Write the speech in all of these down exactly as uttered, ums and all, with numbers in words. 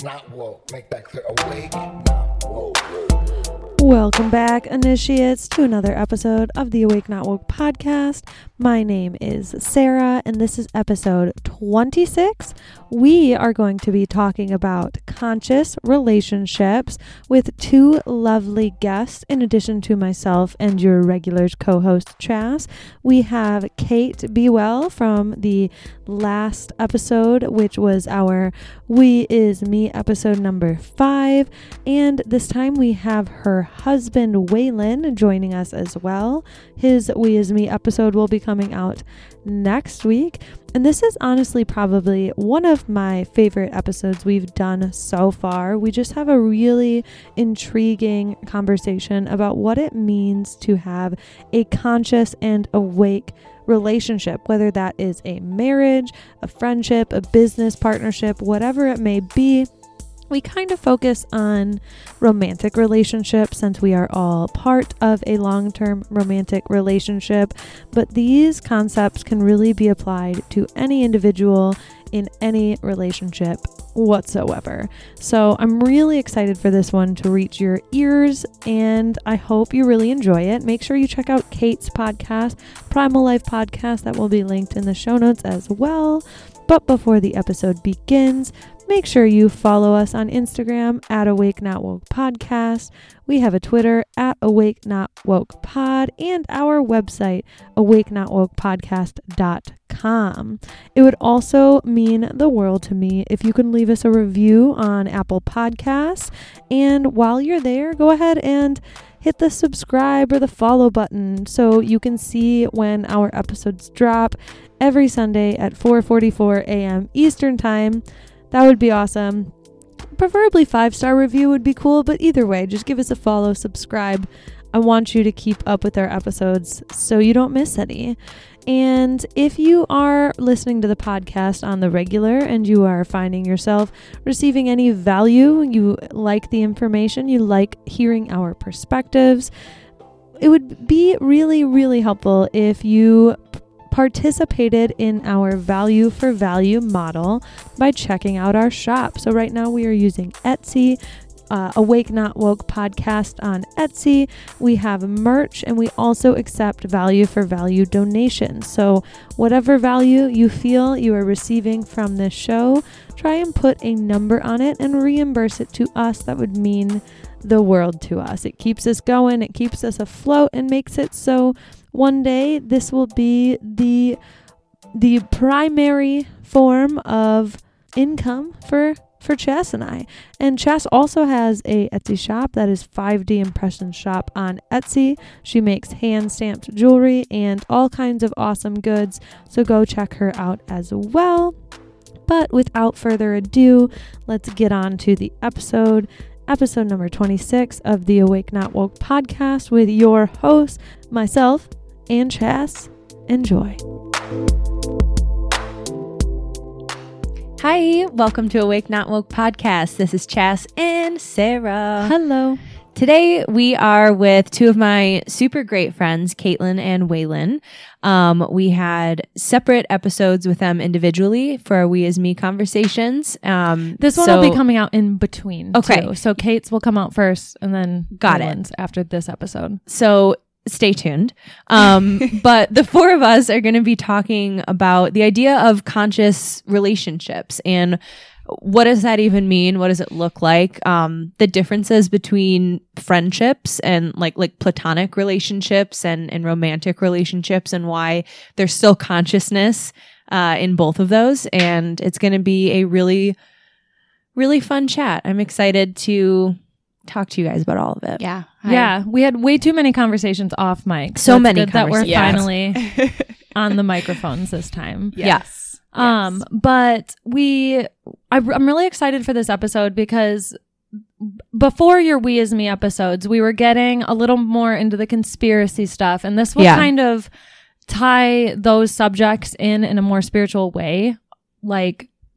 not woke. Make that clear. Awake, not woke. Welcome back, initiates, to another episode of the Awake Not Woke podcast. My name is Sarah, and this is episode twenty-six. We are going to be talking about conscious relationships with two lovely guests, in addition to myself and your regular co-host, Chas. We have Kate Be Well from the last episode, which was our We Is Me episode number five, and this time we have her husband Waylon joining us as well. His We Is Me episode will be coming out next week, and this is honestly probably one of my favorite episodes we've done so far. We just have a really intriguing conversation about what it means to have a conscious and awake relationship, whether that is a marriage, a friendship, a business partnership, whatever it may be. We kind of focus on romantic relationships since we are all part of a long-term romantic relationship, but these concepts can really be applied to any individual in any relationship whatsoever. So I'm really excited for this one to reach your ears, and I hope you really enjoy it. Make sure you check out Kate's podcast, Primal Life Podcast, that will be linked in the show notes as well. But before the episode begins, make sure you follow us on Instagram at Awake Not Woke Podcast. We have a Twitter at Awake Not Woke Pod, and our website, awake not woke podcast dot com. It would also mean the world to me if you can leave us a review on Apple Podcasts. And while you're there, go ahead and hit the subscribe or the follow button so you can see when our episodes drop every Sunday at four forty-four a.m. Eastern Time. That would be awesome. Preferably five-star review would be cool, but either way, just give us a follow, subscribe. I want you to keep up with our episodes so you don't miss any. And if you are listening to the podcast on the regular and you are finding yourself receiving any value, you like the information, you like hearing our perspectives, it would be really, really helpful if you participated in our value for value model by checking out our shop. So right now we are using Etsy, uh, Awake Not Woke Podcast on Etsy. We have merch, and we also accept value for value donations. So whatever value you feel you are receiving from this show, try and put a number on it and reimburse it to us. That would mean the world to us. It keeps us going, it keeps us afloat, and makes it so one day this will be the the primary form of income for for Chas and I. And Chas also has a Etsy shop that is five D Impression Shop on Etsy. She makes hand stamped jewelry and all kinds of awesome goods, so go check her out as well. But without further ado, let's get on to the episode. Episode number twenty-six of the Awake Not Woke podcast with your host, myself, and Chas. Enjoy. Hi, welcome to Awake Not Woke podcast. This is Chas and Sarah. Hello. Today we are with two of my super great friends, Caitlin and Waylon. Um, we had separate episodes with them individually for our We Is Me conversations. Um, this one so, will be coming out in between. Okay. Too. So Kate's will come out first, and then Got Waylon's it. after this episode. So stay tuned. Um, but the four of us are going to be talking about the idea of conscious relationships and what does that even mean? What does it look like? Um, the differences between friendships and like like platonic relationships and, and romantic relationships, and why there's still consciousness uh, in both of those. And it's going to be a really, really fun chat. I'm excited to talk to you guys about all of it. Yeah. Hi. Yeah. We had way too many conversations off mic. So it's many good that we're conversations. finally on the microphones this time. Yes. yes. Um, but we, I, I'm really excited for this episode because before your We Is Me episodes, we were getting a little more into the conspiracy stuff, and this will Yeah. kind of tie those subjects in in a more spiritual way, like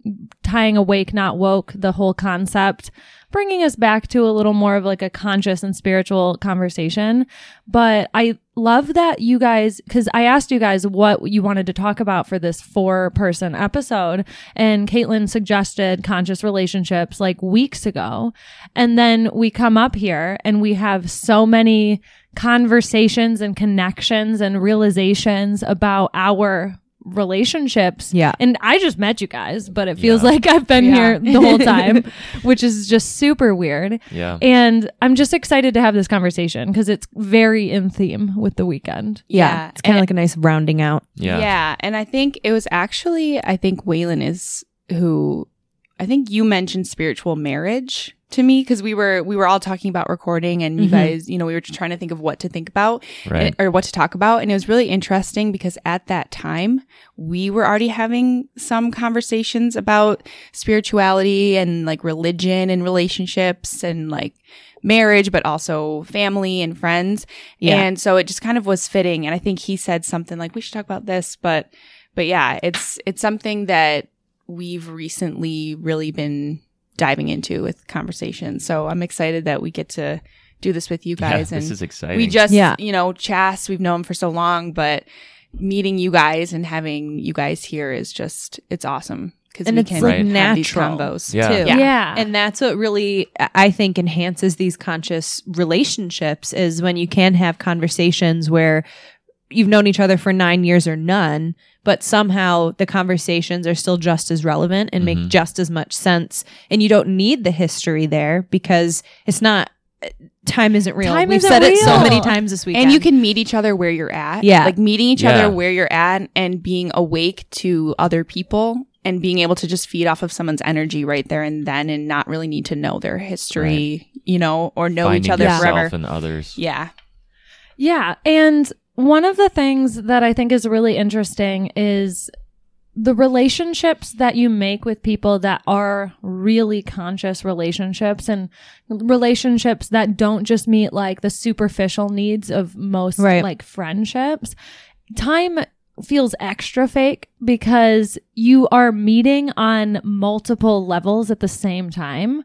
tying awake, not woke, the whole concept, bringing us back to a little more of like a conscious and spiritual conversation. But I love that you guys, because I asked you guys what you wanted to talk about for this four person episode, and Caitlin suggested conscious relationships like weeks ago. And then we come up here and we have so many conversations and connections and realizations about our relationships. Yeah. And I just met you guys, but it feels Yeah. like I've been Yeah. here the whole time, which is just super weird. Yeah. And I'm just excited to have this conversation because it's very in theme with the weekend. Yeah. Yeah. It's kind of And- like a nice rounding out. Yeah. Yeah. And I think it was actually, I think Waylon is who, I think you mentioned spiritual marriage to me because we were, we were all talking about recording and you Mhm. guys, you know, we were trying to think of what to think about Right. and- or what to talk about. And it was really interesting because at that time we were already having some conversations about spirituality and like religion and relationships and like marriage, but also family and friends. Yeah. And so it just kind of was fitting. And I think he said something like, we should talk about this, but, but yeah, it's, it's something that we've recently really been diving into with conversation. So I'm excited that we get to do this with you guys. Yeah, and this is exciting. we just, Yeah. you know, Chas, we've known him for so long, but meeting you guys and having you guys here is just, it's awesome. Because And we it's can like have natural, these combos. Yeah. too. Yeah. Yeah. And that's what really, I think, enhances these conscious relationships is when you can have conversations where you've known each other for nine years or none, but somehow the conversations are still just as relevant and make Mhm. just as much sense. And you don't need the history there because it's not, time isn't real. Time We've isn't said it so real. many times this weekend. And you can meet each other where you're at. Yeah. Like meeting each Yeah. other where you're at and being awake to other people and being able to just feed off of someone's energy right there and then and not really need to know their history, you know, or know Finding each other yourself forever. and others. Yeah. Yeah. And one of the things that I think is really interesting is the relationships that you make with people that are really conscious relationships and relationships that don't just meet like the superficial needs of most Right. like friendships. Time feels extra fake because you are meeting on multiple levels at the same time.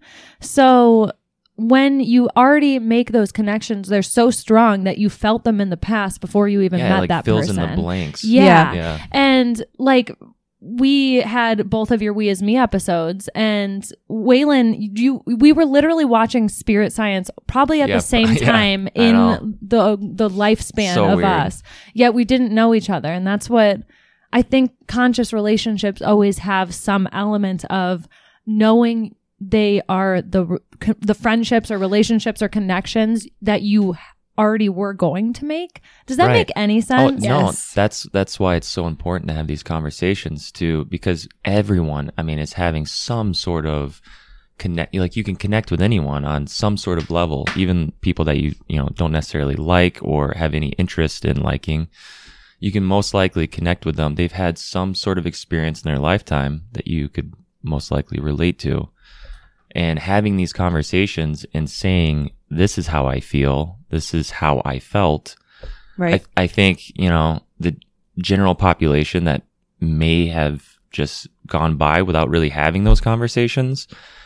So when you already make those connections, they're so strong that you felt them in the past before you even Yeah, met like that fills person. in the blanks. Yeah. Yeah. And like we had both of your We As Me episodes, and Waylon, you we were literally watching Spirit Science probably at Yeah, the same yeah, time I know. in the the lifespan So of weird. us. Yet we didn't know each other, and that's what I think conscious relationships always have some element of knowing they are the the friendships or relationships or connections that you already were going to make. Does that Right. make any Oh sense? no, Yes. that's that's why it's so important to have these conversations too, because everyone, I mean, is having some sort of connect. Like you can connect with anyone on some sort of level, even people that you you know don't necessarily like or have any interest in liking. You can most likely connect with them. They've had some sort of experience in their lifetime that you could most likely relate to. And having these conversations and saying, this is how I feel, this is how I felt. right. I, I think, you know, the general population that may have just gone by without really having those conversations,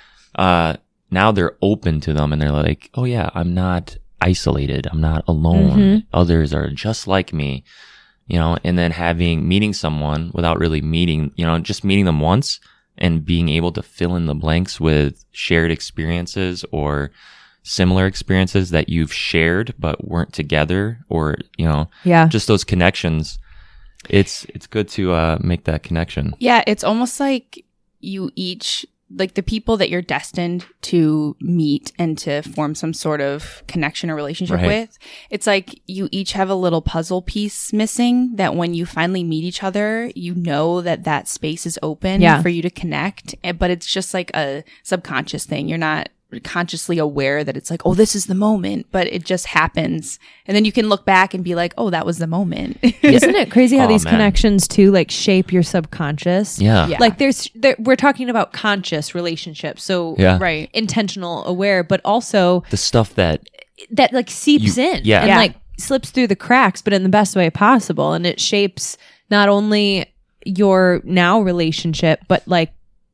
uh, now they're open to them and they're like, oh yeah, I'm not isolated. I'm not alone. Mhm. Others are just like me, you know, and then having, meeting someone without really meeting, you know, just meeting them once and being able to fill in the blanks with shared experiences or similar experiences that you've shared but weren't together, or you know, yeah. just those connections. It's it's good to uh make that connection. Yeah, it's almost like you each, like the people that you're destined to meet and to form some sort of connection or relationship Right. with. It's like you each have a little puzzle piece missing that when you finally meet each other, you know that that space is open Yeah. for you to connect. eh, But it's just like a subconscious thing. You're not consciously aware that it's like, oh, this is the moment, but it just happens. And then you can look back and be like, oh, that was the moment. Isn't it crazy how Oh, these man. connections too like shape your subconscious? Yeah. Yeah. Like there's there, we're talking about conscious relationships, so Yeah. Right. intentional, aware, but also The stuff that that like seeps You- in yeah. and Yeah. like slips through the cracks, but in the best way possible, and it shapes not only your now relationship, but like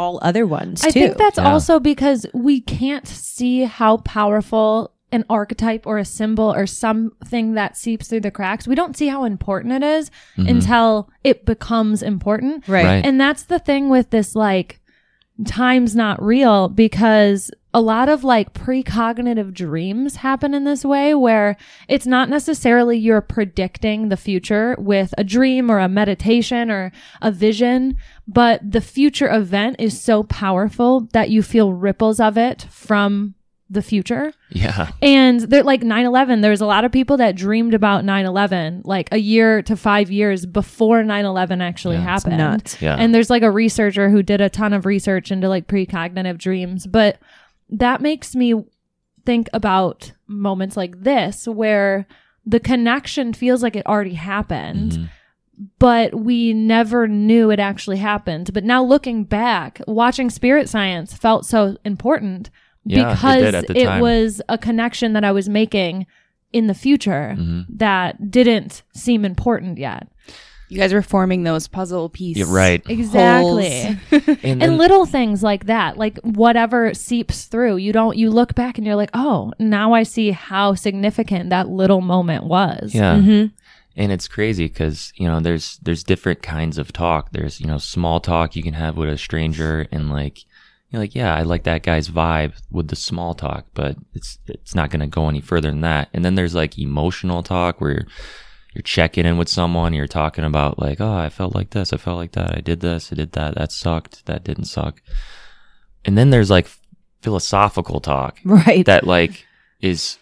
all other ones too. I think that's Yeah. also because we can't see how powerful an archetype or a symbol or something that seeps through the cracks. We don't see how important it is Mhm. until it becomes important. right. Right. And that's the thing with this, like, time's not real, because a lot of like precognitive dreams happen in this way, where it's not necessarily you're predicting the future with a dream or a meditation or a vision, but the future event is so powerful that you feel ripples of it from the future. Yeah. And they're like nine eleven, there's a lot of people that dreamed about nine eleven like a year to five years before nine eleven actually Yeah, it's happened. nuts. Yeah. And there's like a researcher who did a ton of research into like precognitive dreams. But that makes me think about moments like this where the connection feels like it already happened, Mhm. but we never knew it actually happened. But now looking back, watching Spirit Science felt so important Yeah, it because did at the it time. was a connection that I was making in the future Mhm. that didn't seem important yet. You guys were forming those puzzle pieces. Yeah, right. Exactly. And, And then- little things like that, like whatever seeps through, you don't, you look back and you're like, oh, now I see how significant that little moment was. yeah. Mm-hmm. And it's crazy because, you know, there's there's different kinds of talk. There's, you know, small talk you can have with a stranger, and like, you're like, yeah, I like that guy's vibe with the small talk, but it's it's not going to go any further than that. And then there's like emotional talk where you're, you're checking in with someone, you're talking about like, oh, I felt like this, I felt like that, I did this, I did that, that sucked, that didn't suck. And then there's like philosophical talk Right. that like is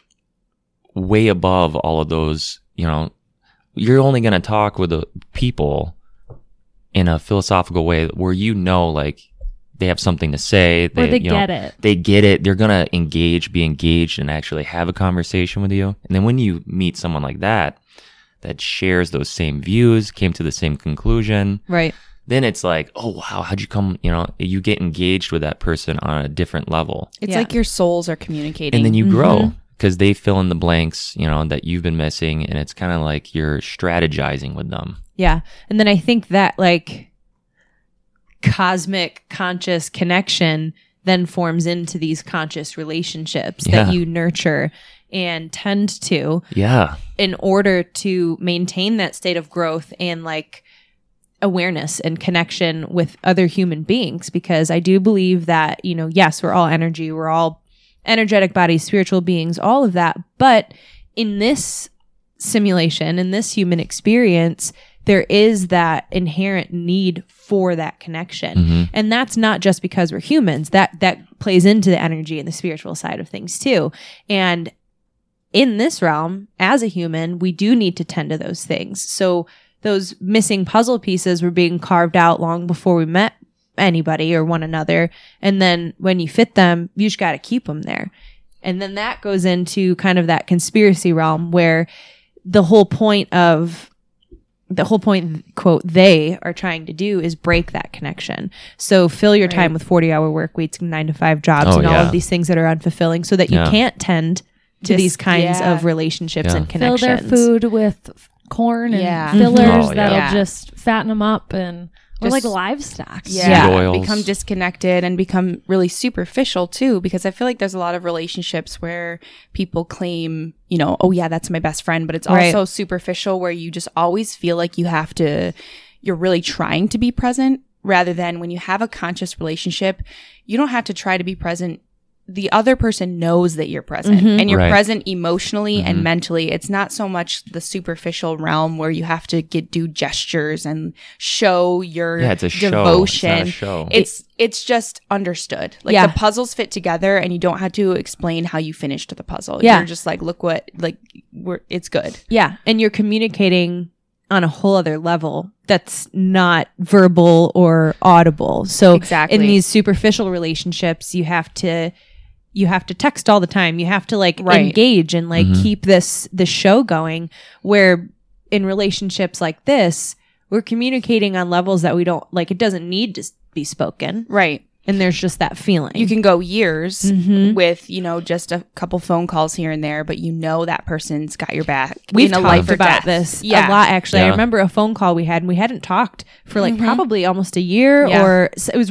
way above all of those. You know, you're only going to talk with the people in a philosophical way where, you know, like they have something to say. Or they you know, get it. They get it. They're going to engage, be engaged, and actually have a conversation with you. And then when you meet someone like that, that shares those same views, came to the same conclusion, Right. then it's like, oh, wow, how'd you come, you know, you get engaged with that person on a different level. It's Yeah. like your souls are communicating. And then you Mhm. grow because they fill in the blanks, you know, that you've been missing. And it's kind of like you're strategizing with them. Yeah. And then I think that like cosmic conscious connection then forms into these conscious relationships Yeah. that you nurture and tend to Yeah. in order to maintain that state of growth and like awareness and connection with other human beings. Because I do believe that, you know, yes, we're all energy, we're all energetic bodies, spiritual beings, all of that. But in this simulation, in this human experience, there is that inherent need for that connection. Mhm. And that's not just because we're humans. That that plays into the energy and the spiritual side of things too. And in this realm, as a human, we do need to tend to those things. So those missing puzzle pieces were being carved out long before we met anybody or one another. And then when you fit them, you just got to keep them there. And then that goes into kind of that conspiracy realm where the whole point of the whole point, quote, they are trying to do is break that connection. So fill your time with forty hour work weeks, nine to five jobs, Oh, and all yeah. of these things that are unfulfilling so that you Yeah. can't tend to Just- these kinds yeah. of relationships Yeah. and Fill connections. their food with f- corn and Yeah. fillers Mhm. Oh, yeah. that'll Yeah. just fatten them up, and or like Just- livestock. yeah, Seed oils. become disconnected and become really superficial too, because I feel like there's a lot of relationships where people claim, you know, oh yeah, that's my best friend, but it's Right. also superficial where you just always feel like you have to, you're really trying to be present, rather than when you have a conscious relationship, you don't have to try to be present. The other person knows that you're present, Mhm. and you're Right. present emotionally Mhm. and mentally. It's not so much the superficial realm where you have to get do gestures and show your Yeah, it's a show. devotion. It's not a show. It's it's just understood. Like Yeah. the puzzles fit together, and you don't have to explain how you finished the puzzle. Yeah. You're just like, look what, like, we're it's good. Yeah. And you're communicating on a whole other level that's not verbal or audible. So Exactly. in these superficial relationships, you have to you have to text all the time. You have to like Right. engage and like Mhm. keep this this show going, where in relationships like this, we're communicating on levels that we don't like. It doesn't need to be spoken. Right. And there's just that feeling. You can go years Mhm. with, you know, just a couple phone calls here and there, but you know that person's got your back. We've in a talked life or about death. this Yeah. a lot, actually. I Yeah. remember a phone call we had, and we hadn't talked for like Mhm. probably almost a year, Yeah. or s- it was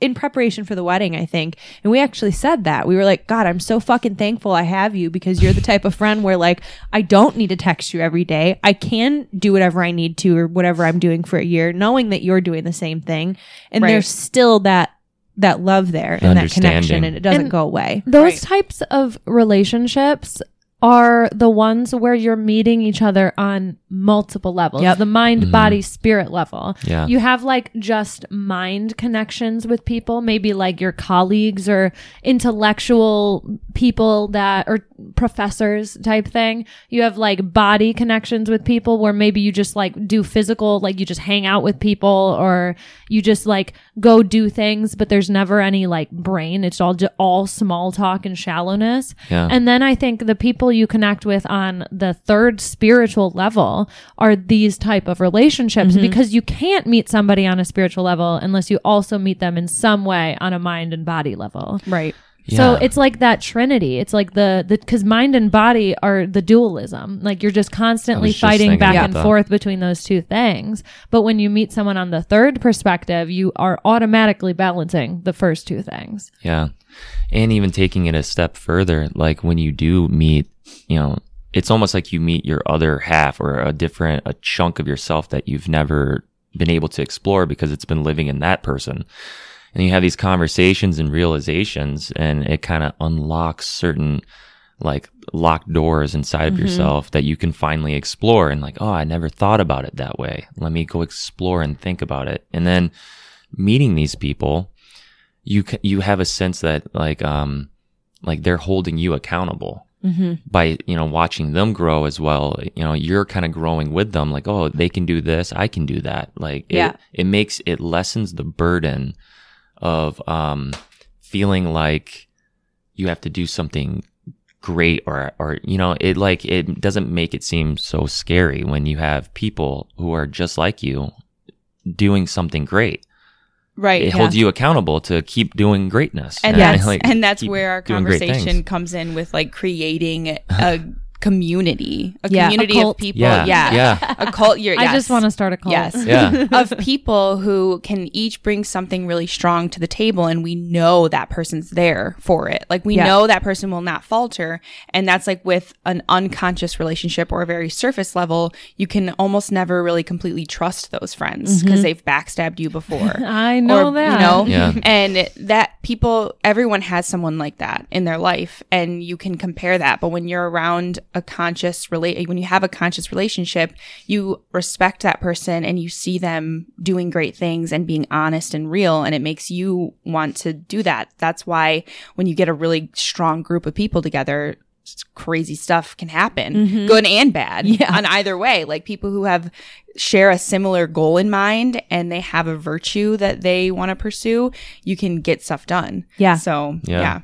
in preparation for the wedding, I think. And we actually said that. We were like, God, I'm so fucking thankful I have you, because you're the type of friend where like, I don't need to text you every day. I can do whatever I need to or whatever I'm doing for a year, knowing that you're doing the same thing. And Right. there's still that that love there and that connection, Understanding. and it doesn't And go away. Those Right. types of relationships are the ones where you're meeting each other on multiple levels. Yep. The mind, Mhm. body, spirit level. Yeah. You have like just mind connections with people, maybe like your colleagues or intellectual people that or professors type thing. You have like body connections with people where maybe you just like do physical, like you just hang out with people, or you just like go do things, but there's never any like brain. It's all just all small talk and shallowness. Yeah. And then I think the people you connect with on the third spiritual level are these type of relationships, because you can't meet somebody on a spiritual level unless you also meet them in some way on a mind and body level. Right. So Yeah. it's like that trinity. It's like the the because mind and body are the dualism. Like you're just constantly I was just fighting thinking back about and that. forth between those two things. But when you meet someone on the third perspective, you are automatically balancing the first two things. Yeah. And even taking it a step further, like when you do meet, you know, it's almost like you meet your other half or a different, a chunk of yourself that you've never been able to explore because it's been living in that person. And you have these conversations and realizations, and it kind of unlocks certain like locked doors inside of Mm-hmm. yourself that you can finally explore, and like, oh, I never thought about it that way. Let me go explore and think about it. And then meeting these people, you ca- you have a sense that like um like they're holding you accountable Mm-hmm. by, you know, watching them grow as well. You know, you're kind of growing with them, like, oh, they can do this, I can do that. Like it, Yeah. it makes it lessens the burden of um feeling like you have to do something great, or or you know, it like it doesn't make it seem so scary when you have people who are just like you doing something great. Right. It yeah. holds you accountable to keep doing greatness. And Yes. that's like, and that's keep where our doing great conversation things. comes in with like creating a community, a Yeah, a community of cult. people. Yeah, Yeah. yeah. A cult. You're, I yes. just want to start a cult. Yes. Yeah. Of people who can each bring something really strong to the table, and we know that person's there for it. Like we Yeah. know that person will not falter. And that's like with an unconscious relationship or a very surface level, you can almost never really completely trust those friends because they've backstabbed you before. I know Or, that. You know? Yeah. And that people, everyone has someone like that in their life, and you can compare that. But when you're around a conscious relate, when you have a conscious relationship, you respect that person and you see them doing great things and being honest and real, and it makes you want to do that. That's why when you get a really strong group of people together, crazy stuff can happen, good and bad, Yeah. on either way. Like people who have share a similar goal in mind and they have a virtue that they want to pursue, you can get stuff done. Yeah. So Yeah. yeah.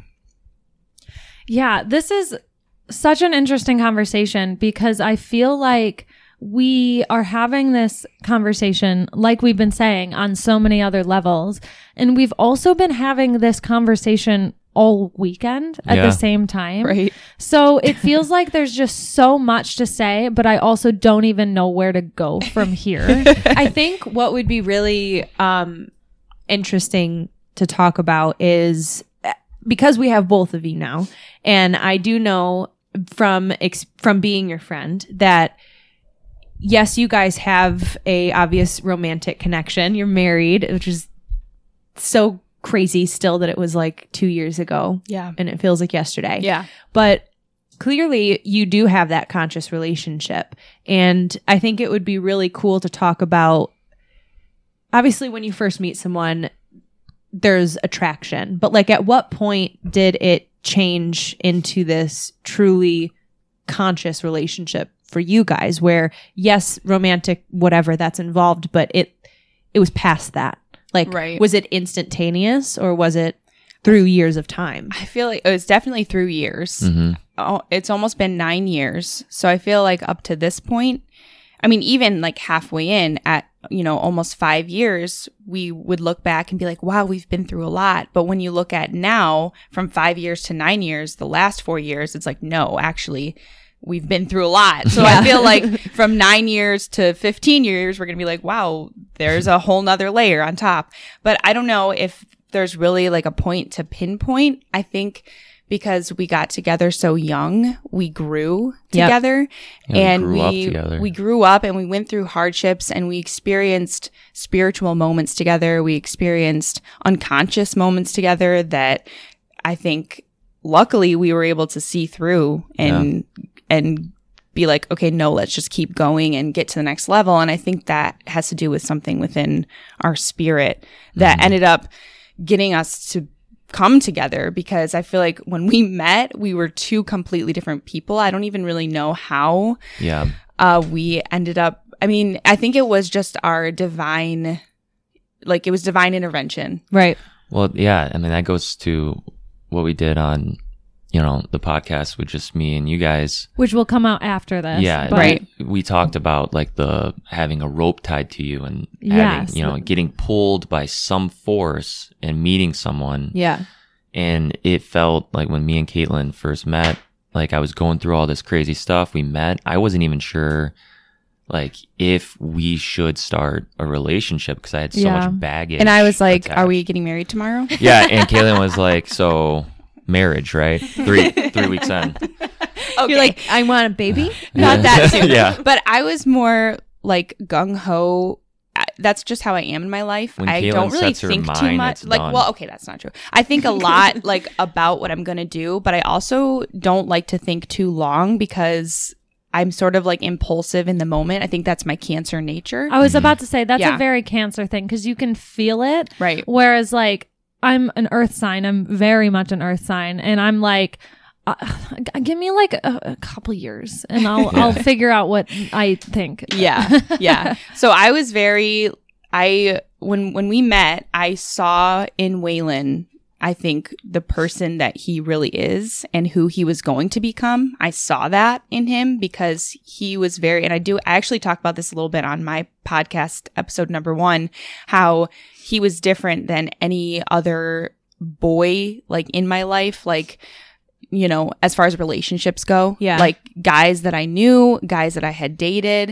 Yeah, this is such an interesting conversation because I feel like we are having this conversation, like we've been saying, on so many other levels. And we've also been having this conversation all weekend at Yeah. the same time. Right. So it feels like there's just so much to say, but I also don't even know where to go from here. I think what would be really um, interesting to talk about is uh, because we have both of you now, and I do know from ex- from being your friend that yes, you guys have a obvious romantic connection. You're married, which is so crazy still that it was like two years ago, Yeah. and it feels like yesterday. Yeah. But clearly you do have that conscious relationship. And I think it would be really cool to talk about, obviously when you first meet someone, there's attraction, but like at what point did it change into this truly conscious relationship for you guys where yes, romantic, whatever that's involved, but it, it was past that. Like, Right. was it instantaneous or was it through years of time? I feel like it was definitely through years. Mm-hmm. Oh, it's almost been nine years. So I feel like up to this point, I mean, even like halfway in at, you know, almost five years, we would look back and be like, wow, we've been through a lot. But when you look at now from five years to nine years, the last four years, it's like, no, actually, we've been through a lot. So I feel like from nine years to fifteen years, we're going to be like, wow, there's a whole nother layer on top. But I don't know if there's really like a point to pinpoint. I think because we got together so young, we grew Yep. together, Yeah, we and grew up we together. we grew up and we went through hardships, and we experienced spiritual moments together. We experienced unconscious moments together that I think luckily we were able to see through and and be like, okay, no, let's just keep going and get to the next level. And I think that has to do with something within our spirit that Mm-hmm. ended up getting us to come together, because I feel like when we met, we were two completely different people. I don't even really know how Yeah. uh, we ended up. I mean, I think it was just our divine, like it was divine intervention. Right. Well, yeah. I mean, that goes to what we did on, you know, the podcast with just me and you guys. Which will come out after this. Yeah. but- Right. We talked about like the having a rope tied to you and Yes. having, you know, getting pulled by some force and meeting someone. Yeah. And it felt like when me and Caitlin first met, like I was going through all this crazy stuff. We met. I wasn't even sure like if we should start a relationship because I had so Yeah. much baggage. And I was like, attached. are we getting married tomorrow? Yeah. And Caitlin was like, so marriage, right? Three, three weeks in. Okay. You're like, I want a baby. Not that soon. Yeah. But I was more like gung ho. That's just how I am in my life. When I Caitlin don't really sets her think too mind, much. it's Like, done. well, okay, that's not true. I think a lot like about what I'm gonna do, but I also don't like to think too long because I'm sort of like impulsive in the moment. I think that's my Cancer nature. I was about to say that's Yeah. a very Cancer thing because you can feel it. Right. Whereas, like, I'm an Earth sign. I'm very much an Earth sign, and I'm like, uh, g- give me like a, a couple years, and I'll I'll figure out what I think. Yeah. Yeah. So I was very I when when we met, I saw in Waylon, I think, the person that he really is and who he was going to become. I saw that in him because he was very, and I do, I actually talk about this a little bit on my podcast, episode number one, how he was different than any other boy, like in my life, like, you know, as far as relationships go. Yeah. Like guys that I knew, guys that I had dated,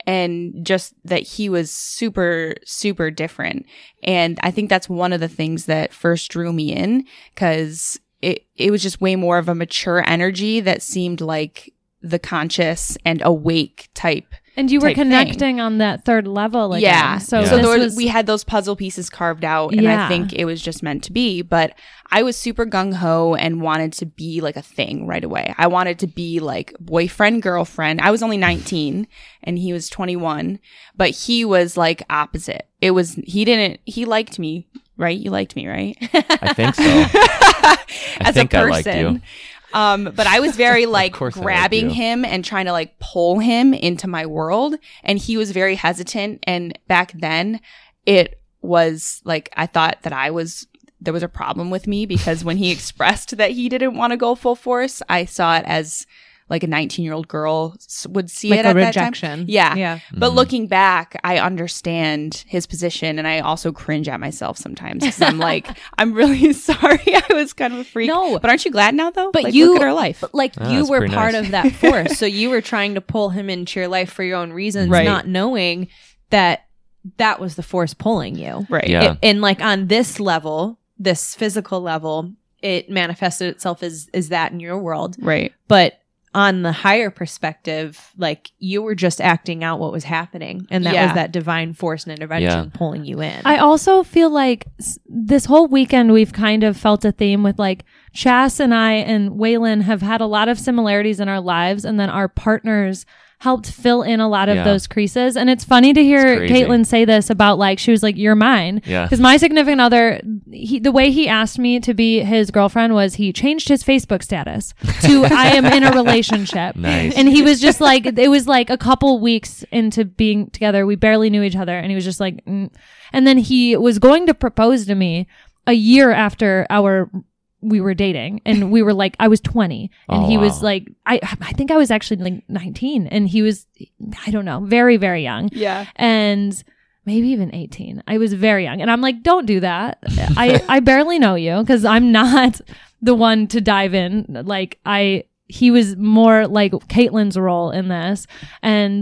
and just that he was super, super different. And I think that's one of the things that first drew me in, because it, it was just way more of a mature energy that seemed like the conscious and awake type. And you were type thing. connecting on that third level again. Yeah. So, So this there was, was, we had those puzzle pieces carved out, and Yeah. I think it was just meant to be. But I was super gung ho and wanted to be like a thing right away. I wanted to be like boyfriend, girlfriend. I was only nineteen and he was twenty-one, but he was like opposite. It was, he didn't, he liked me, right? You liked me, right? I think so. I As think a I person. liked you. Um, but I was very like course I liked grabbing you. him and trying to like pull him into my world. And he was very hesitant. And back then it was like, I thought that I was, there was a problem with me because when he expressed that he didn't want to go full force, I saw it as like a nineteen year old girl s- would see Like it a at that rejection. time. Yeah. Yeah. But looking back, I understand his position, and I also cringe at myself sometimes because I'm like, I'm really sorry. I was kind of a freak. No. But aren't you glad now though? But Like, you- look at our life. But like Oh, you that's were pretty part nice. of that force. So you were trying to pull him into your life for your own reasons, Right. not knowing that that was the force pulling you. Right. Yeah. It- and like on this level, this physical level, it manifested itself as is that in your world. Right. But on the higher perspective, like you were just acting out what was happening. And that Yeah. was that divine force and intervention Yeah. pulling you in. I also feel like s- this whole weekend we've kind of felt a theme with like Chas and I and Waylon have had a lot of similarities in our lives, and then our partners helped fill in a lot of Yeah. those creases. And it's funny to hear It's crazy. Caitlin say this about like, she was like, you're mine. Yeah. Because my significant other, he, the way he asked me to be his girlfriend was he changed his Facebook status to I am in a relationship. Nice. And he was just like, it was like a couple weeks into being together. We barely knew each other. And he was just like, mm. And then he was going to propose to me a year after our we were dating, and we were like, I was twenty, and Oh, he was wow. like, I I think I was actually like nineteen, and he was, I don't know, very, very young. Yeah. And maybe even eighteen. I was very young. And I'm like, don't do that. I, I barely know you because I'm not the one to dive in. Like I, he was more like Caitlin's role in this. And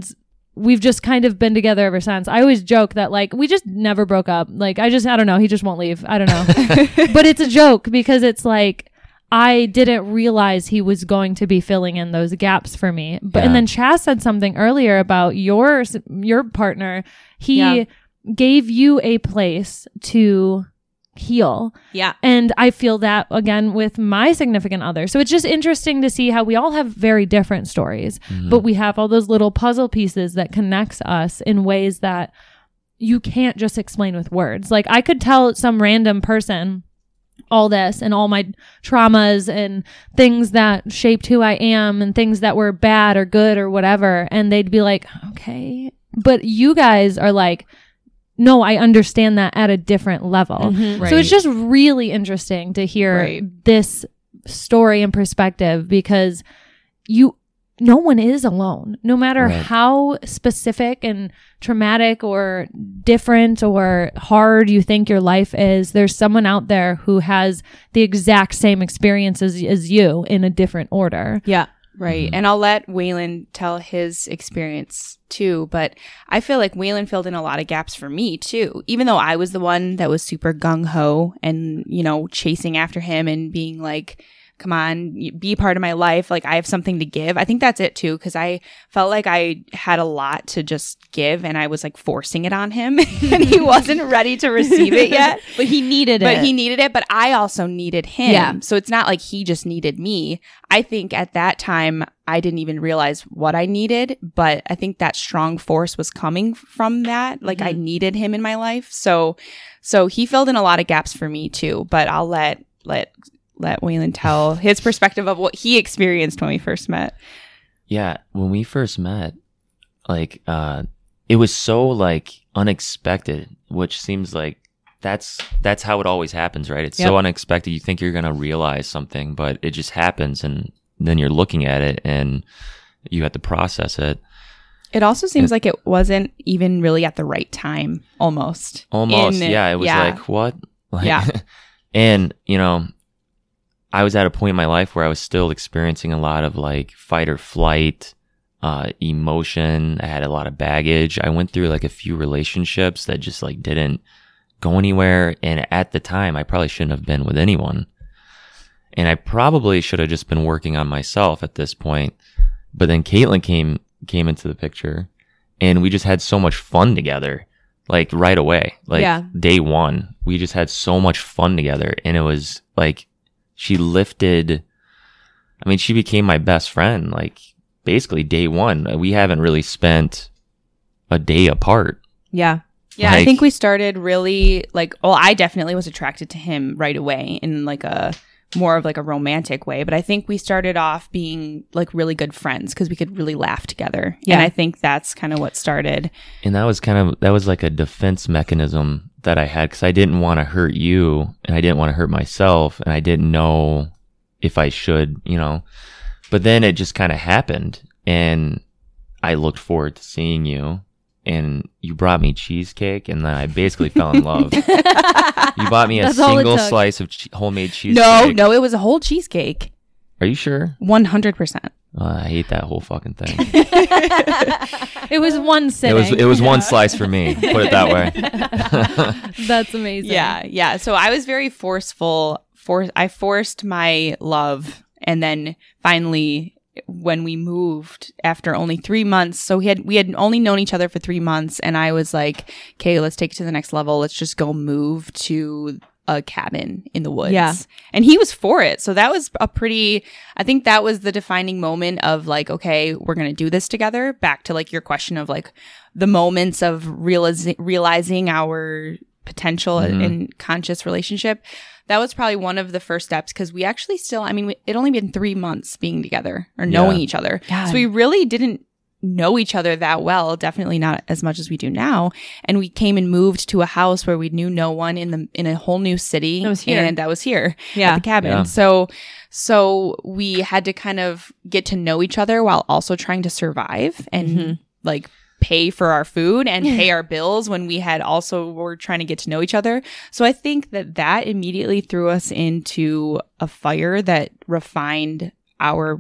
we've just kind of been together ever since. I always joke that like we just never broke up. Like I just I don't know, he just won't leave. I don't know. But it's a joke because it's like I didn't realize he was going to be filling in those gaps for me. But Yeah. and then Chaz said something earlier about your your partner. He Yeah. gave you a place to heal. Yeah. And I feel that again with my significant other. So it's just interesting to see how we all have very different stories, Mhm. but we have all those little puzzle pieces that connects us in ways that you can't just explain with words. Like I could tell some random person all this and all my traumas and things that shaped who I am and things that were bad or good or whatever. And they'd be like, okay. But you guys are like, no, I understand that at a different level. Mhm. So it's just really interesting to hear Right. this story and perspective because you, no one is alone. No matter Right. how specific and traumatic or different or hard you think your life is, there's someone out there who has the exact same experiences as you in a different order. Yeah. Right. And I'll let Waylon tell his experience too. But I feel like Waylon filled in a lot of gaps for me too. Even though I was the one that was super gung ho and, you know, chasing after him and being like, come on, y- be part of my life. Like I have something to give. I think that's it too. Cause I felt like I had a lot to just give and I was like forcing it on him and he wasn't ready to receive it yet. But he needed But it. he needed it, but I also needed him. Yeah. So it's not like he just needed me. I think at that time, I didn't even realize what I needed, but I think that strong force was coming from that. Like I needed him in my life. So, so he filled in a lot of gaps for me too, but I'll let, let, let Waylon tell his perspective of what he experienced when we first met. Yeah, when we first met, like uh it was so like unexpected, which seems like that's that's how it always happens, right? It's so Yep. unexpected. You think you're going to realize something, but it just happens and then you're looking at it and you have to process it. It also seems like it wasn't even really at the right time, almost. Almost, In- yeah, it was yeah. like what? Like, Yeah. And, you know, I was at a point in my life where I was still experiencing a lot of like fight or flight, uh, emotion. I had a lot of baggage. I went through like a few relationships that just like didn't go anywhere. And at the time, I probably shouldn't have been with anyone. And I probably should have just been working on myself at this point. But then Caitlin came, came into the picture and we just had so much fun together. Like right away, like Yeah. day one, we just had so much fun together. And it was like, she lifted, I mean, she became my best friend, like basically day one. We haven't really spent a day apart. yeah. Yeah, I Like- think we started really like, well, I definitely was attracted to him right away in like a more of like a romantic way. But I think we started off being like really good friends because we could really laugh together. Yeah. And I think that's kind of what started. And that was kind of, that was like a defense mechanism that I had because I didn't want to hurt you and I didn't want to hurt myself and I didn't know if I should, you know. But then it just kind of happened and I looked forward to seeing you. And you brought me cheesecake, and then I basically fell in love. You bought me a That's all it single took. slice of che- homemade cheesecake. No, no, it was a whole cheesecake. Are you sure? one hundred percent. Uh, I hate that whole fucking thing. It was one It sitting. was it was one slice for me. Put it that way. That's amazing. Yeah, yeah. So I was very forceful. For I forced my love, and then finally, when we moved after only three months, so we had we had only known each other for three months, and I was like, "Okay, let's take it to the next level. Let's just go move to a cabin in the woods." Yeah. And he was for it. So that was a pretty. I think that was the defining moment of like, okay, we're gonna do this together. Back to like your question of like the moments of realizing realizing our potential Mhm. in conscious relationship. That was probably one of the first steps because we actually still, I mean, we, it only been three months being together or knowing Yeah. each other. God. So we really didn't know each other that well, definitely not as much as we do now. And we came and moved to a house where we knew no one in the in a whole new city. That was here. And that was here Yeah. at the cabin. Yeah. So so we had to kind of get to know each other while also trying to survive and Mhm. like pay for our food and pay our bills when we had also were trying to get to know each other. So I think that that immediately threw us into a fire that refined our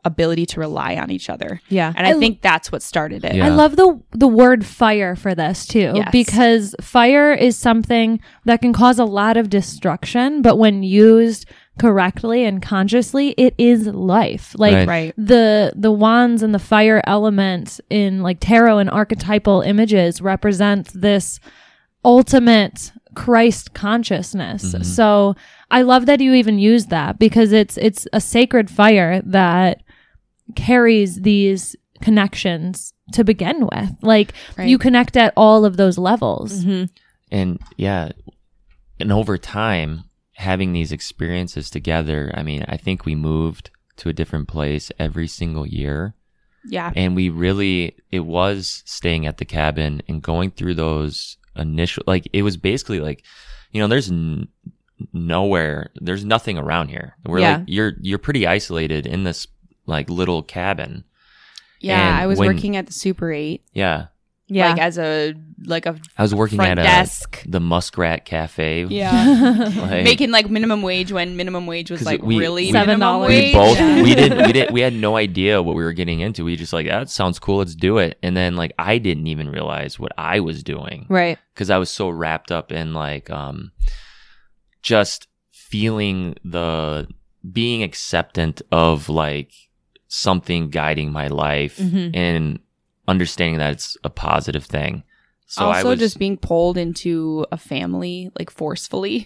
ability to rely on each other. Yeah. And I, I think that's what started it. Yeah. I love the the word fire for this too, Yes. because fire is something that can cause a lot of destruction, but when used correctly and consciously, it is life. Like Right. Right. the the wands and the fire element in like tarot and archetypal images represent this ultimate Christ consciousness. Mhm. So I love that you even use that, because it's it's a sacred fire that carries these connections to begin with. Like Right. you connect at all of those levels. Mm-hmm. And yeah, and over time, having these experiences together, I mean, I think we moved to a different place every single year. Yeah. And we really, it was staying at the cabin and going through those initial, like, it was basically like, you know, there's n- nowhere, there's nothing around here. We're Yeah. like, you're, you're pretty isolated in this like little cabin. Yeah. And I was when- working at the Super eight, Yeah. Yeah. like as a, like a I was working front at a, desk. the Muskrat Cafe. Yeah. Like, Making like minimum wage when minimum wage was 'Cause like we- really we- Seven minimum dollars. we wage. both Yeah. we didn't we didn't we had no idea what we were getting into. We just like, that sounds cool, let's do it. And then like I didn't even realize what I was doing right. because I was so wrapped up in like um just feeling the being acceptant of like something guiding my life Mhm. and understanding that it's a positive thing. So also I was just being pulled into a family like forcefully.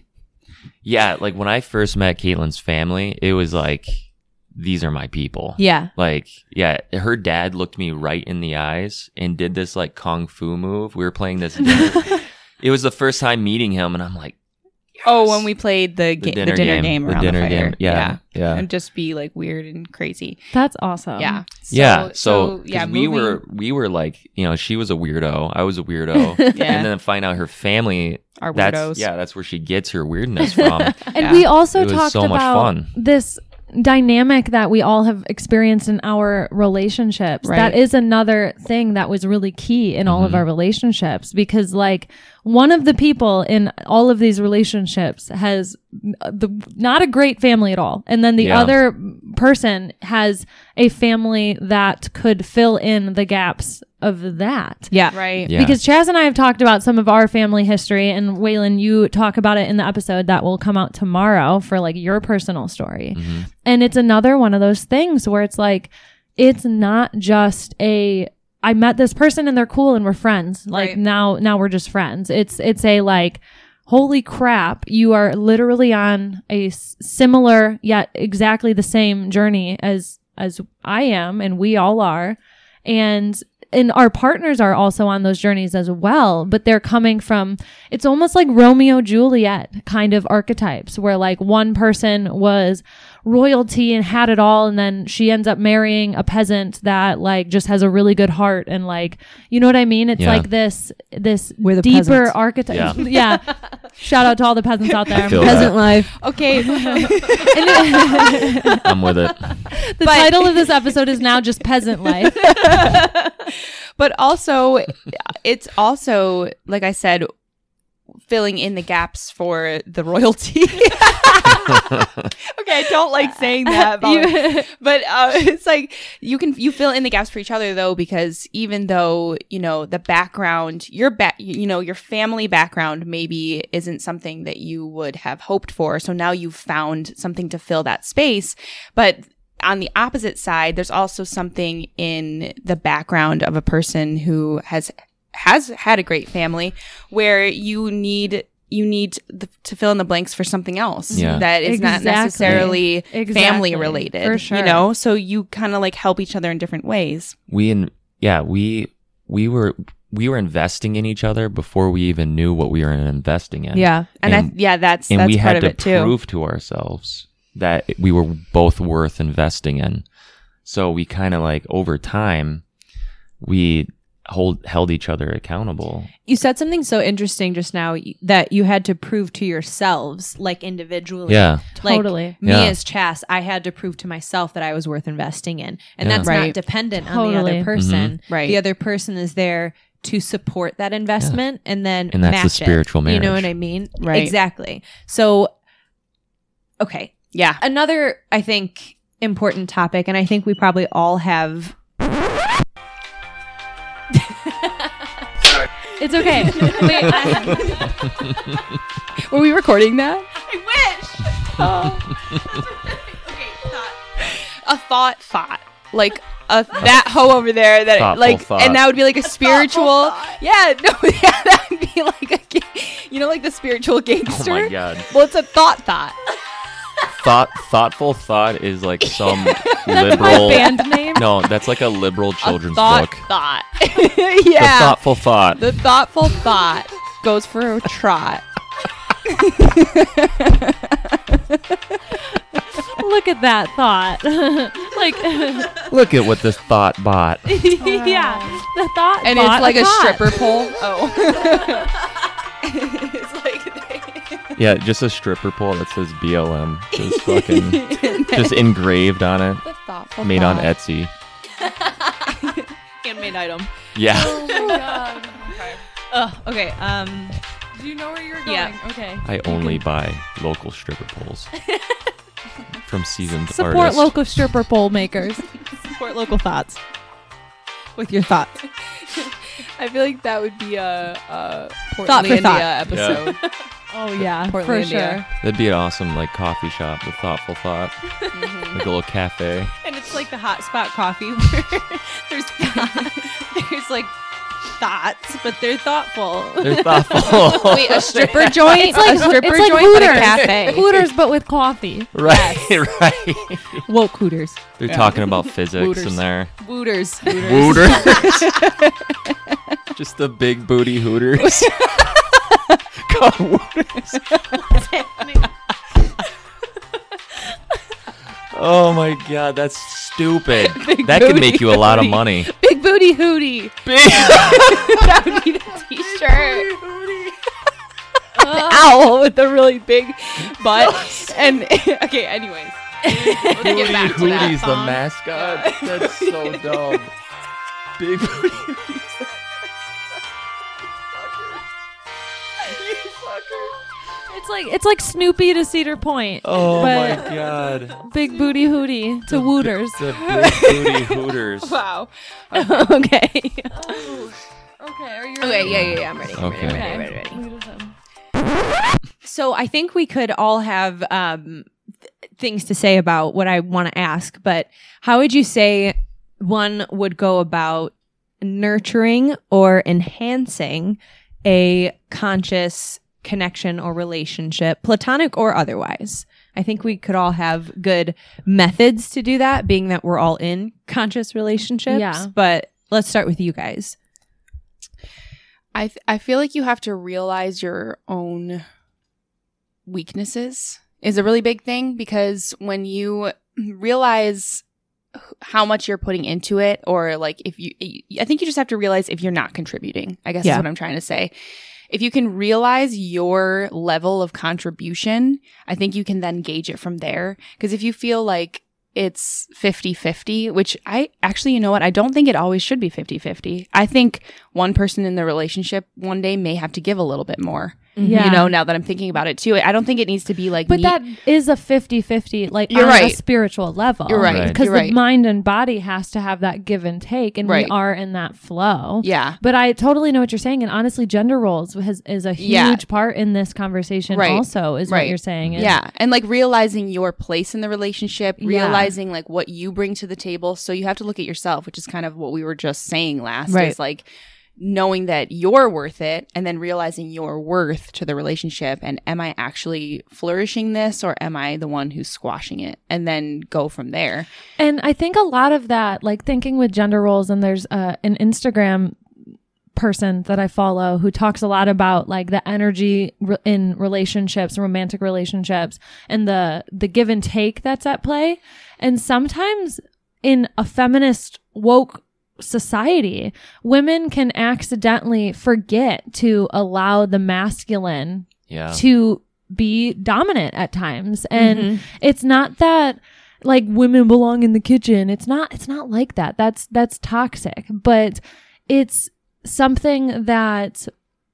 yeah, like when I first met Caitlin's family, it was like, these are my people. Yeah. Like, yeah, her dad looked me right in the eyes and did this like kung fu move. We were playing this dinner. It was the first time meeting him, and I'm like, Oh, when we played the, ga- the, dinner dinner, game. game, The around dinner the fire. game. Yeah, yeah. And just be like weird and crazy. That's awesome. yeah. So, yeah, so, yeah, 'cause we moving- were we were like, you know, she was a weirdo, I was a weirdo, Yeah. and then find out her family. Our That's weirdos. yeah, that's where she gets her weirdness from. And Yeah. we also It was talked so much about fun. this dynamic that we all have experienced in our relationships. Right. That is another thing that was really key in all of Mhm. our relationships, because like one of the people in all of these relationships has the not a great family at all, and then the Yeah. other person has a family that could fill in the gaps of that. Yeah. Right. Yeah. Because Chaz and I have talked about some of our family history, and Waylon, you talk about it in the episode that will come out tomorrow for like your personal story. Mhm. And it's another one of those things where it's like, it's not just a, I met this person and they're cool and we're friends. Like Right. now, now we're just friends. It's, it's a like, holy crap, you are literally on a s- similar yet exactly the same journey as, as I am and we all are. And and our partners are also on those journeys as well, but they're coming from, it's almost like Romeo Juliet kind of archetypes where like one person was royalty and had it all, and then she ends up marrying a peasant that like just has a really good heart, and like, you know what I mean? It's Yeah. like this this We're the deeper peasants. archetype. Yeah. Yeah. Shout out to all the peasants out there. feel Peasant that. life. Okay. I'm with it. The title of this episode is now just Peasant Life. But also, it's also, like I said, filling in the gaps for the royalty. Okay, I don't like saying that, about You- but uh, it's like you can you fill in the gaps for each other though, because even though you know the background, your back, you know your family background maybe isn't something that you would have hoped for, so now you've found something to fill that space, but on the opposite side, there's also something in the background of a person who has has had a great family where you need you need the, to fill in the blanks for something else Yeah. that is not Exactly. necessarily Exactly. family related. For sure. You know, so you kind of like help each other in different ways. We in yeah we we were we were investing in each other before we even knew what we were investing in. Yeah. And, And- I yeah, that's and that's we part had of to it too. prove to ourselves that we were both worth investing in. So we kind of like over time we hold held each other accountable. You said something so interesting just now y- that you had to prove to yourselves, like individually. Yeah. Like, Totally. me Yeah. as Chas, I had to prove to myself that I was worth investing in. And Yeah. that's Right. not dependent on the Totally. other person. Right. The other person is there to support that investment and then And that's the match spiritual it. You know marriage. what I mean? Right. Exactly. So, okay. Yeah. Another, I think, important topic, and I think we probably all have. It's okay. Wait, I- Were we recording that? I wish. Oh. Okay, thought. A thought thought. Like a that hoe over there that Thoughtful like thought. and that would be like a spiritual yeah, no yeah, that would be like a ga- you know like the spiritual gangster. Oh my god. Well, it's a thought thought. Thought thoughtful thought is like some that's my liberal band name. No, that's like a liberal children's a thought book. thought. The Yeah. thoughtful thought. The thoughtful thought goes for a trot. Look at that thought. Like, Look at what this thought bought. yeah, the thought, And bought it's like a, thought. stripper pole. Oh. It's like Yeah, just a stripper pole that says B L M. Just fucking just engraved on it. the thoughtful Made on thought. Etsy. Handmade item. Yeah. Oh my god. Oh, okay. Um, Do you know where you're going? Yeah. Okay. I only buy local stripper poles. From seasoned Support artists. local stripper pole makers. support local thoughts with your thoughts. I feel like that would be a, a Thought for Portlandia thought. episode. Oh yeah, for Portlandia. sure. That'd be an awesome like coffee shop with thoughtful thought. Like a little cafe. And it's like the hot spot coffee where there's there's like thoughts, but they're thoughtful. They're thoughtful. Wait, a stripper joint? It's like a stripper it's like joint, Hooters. but a cafe. Hooters, but with coffee. Right, right. Woke Hooters. They're talking about physics Wooters. in there. Wooters. Hooters. Just the big booty Hooters. God, Hooters. Oh my god, that's stupid. Big That could booty make you a lot of hootie. money. Big booty hootie. Big That would be the t-shirt. Owl with a really big butt. And okay, anyways. Let's booty get back to that Hootie's the song. mascot. That's so dumb. Big booty Hootie's the It's like it's like Snoopy to Cedar Point. Oh but my god. Big booty hootie to Wooters. The big booty Hooters. Wow. Okay. Okay, are you Okay, yeah, yeah, yeah. I'm ready. I'm Okay. ready, I'm ready, ready, ready. Lead us in. So I think we could all have um, th- things to say about what I want to ask, but how would you say one would go about nurturing or enhancing a conscious connection or relationship, platonic or otherwise? I think we could all have good methods to do that, being that we're all in conscious relationships. Yeah. But let's start with you guys. I th- I feel like you have to realize your own weaknesses is a really big thing, because when you realize how much you're putting into it, or like if you, I think you just have to realize if you're not contributing, I guess Yeah. is what I'm trying to say. If you can realize your level of contribution, I think you can then gauge it from there. Because if you feel like it's fifty-fifty, which I actually, you know what? I don't think it always should be fifty-fifty. I think one person in the relationship one day may have to give a little bit more. Yeah. You know, now that I'm thinking about it too, I don't think it needs to be like, But me- that is a fifty-fifty, like You're on a right. spiritual level. You're right. Right. Because You're the right. mind and body has to have that give and take, and Right. we are in that flow. yeah. But I totally know what you're saying, and honestly, gender roles has, is a huge Yeah. part in this conversation. Right. Also, is what Right. you're saying. Is, Yeah. And like realizing your place in the relationship, Yeah. realizing like what you bring to the table. So you have to look at yourself, which is kind of what we were just saying last, Right. is like knowing that you're worth it, and then realizing your worth to the relationship. And am I actually flourishing this, or am I the one who's squashing it? And then go from there. And I think a lot of that, like thinking with gender roles, and there's uh, an Instagram person that I follow who talks a lot about like the energy re- in relationships, romantic relationships, and the the give and take that's at play. And sometimes in a feminist woke society, women can accidentally forget to allow the masculine Yeah. to be dominant at times. And Mhm. it's not that like women belong in the kitchen. It's not it's not like that. That's that's toxic. But it's something that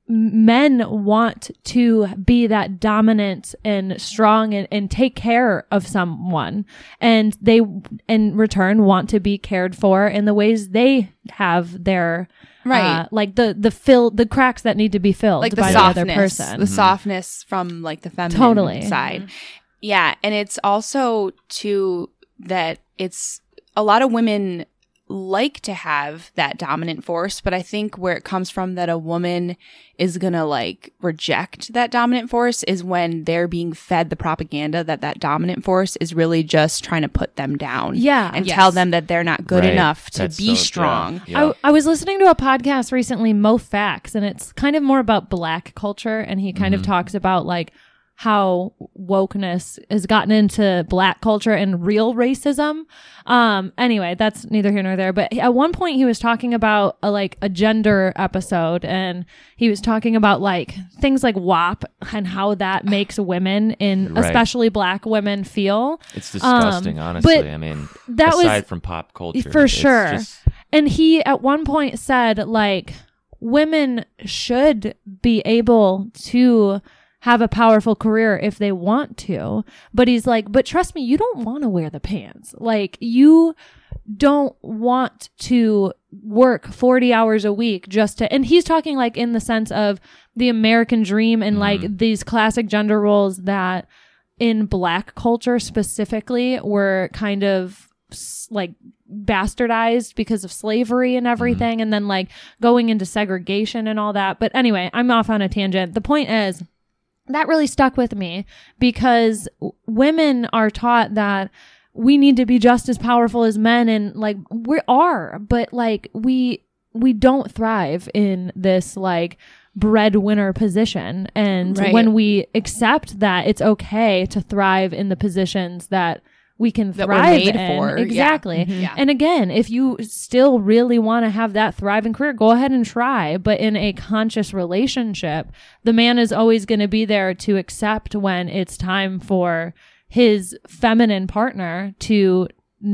men want to be that dominant and strong and, and take care of someone, and they in return want to be cared for in the ways they have their Right. uh, like the the fill the cracks that need to be filled like the by softness, the other person. the softness from like the feminine Totally. side. Yeah, and it's also too that it's a lot of women like to have that dominant force, but I think where it comes from that a woman is gonna like reject that dominant force is when they're being fed the propaganda that that dominant force is really just trying to put them down, Yeah. and Yes. tell them that they're not good Right. enough to That's be so- strong. Yeah. I, I was listening to a podcast recently, Mo Facts, and it's kind of more about black culture. And he kind Mm-hmm. of talks about like how wokeness has gotten into black culture and real racism. Um, anyway, that's neither here nor there. But at one point he was talking about a, like a gender episode, and he was talking about like things like W A P and how that makes women in Right. especially black women feel. It's disgusting, Um, honestly. but I mean, that was- aside from pop culture, For it's sure. just- And he at one point said, like, women should be able to have a powerful career if they want to. But he's like, but trust me, you don't want to wear the pants. Like, you don't want to work forty hours a week just to, and he's talking like in the sense of the American dream and like these classic gender roles that in black culture specifically were kind of s- like bastardized because of slavery and everything, and then like going into segregation and all that. But anyway, I'm off on a tangent. The point is that really stuck with me because w- women are taught that we need to be just as powerful as men, and like we are, but like we we don't thrive in this like breadwinner position. And Right. when we accept that it's okay to thrive in the positions that we can That we're thrive made in. for. Yeah. Exactly. Mhm. Yeah. And again, if you still really want to have that thriving career, go ahead and try. But in a conscious relationship, the man is always going to be there to accept when it's time for his feminine partner to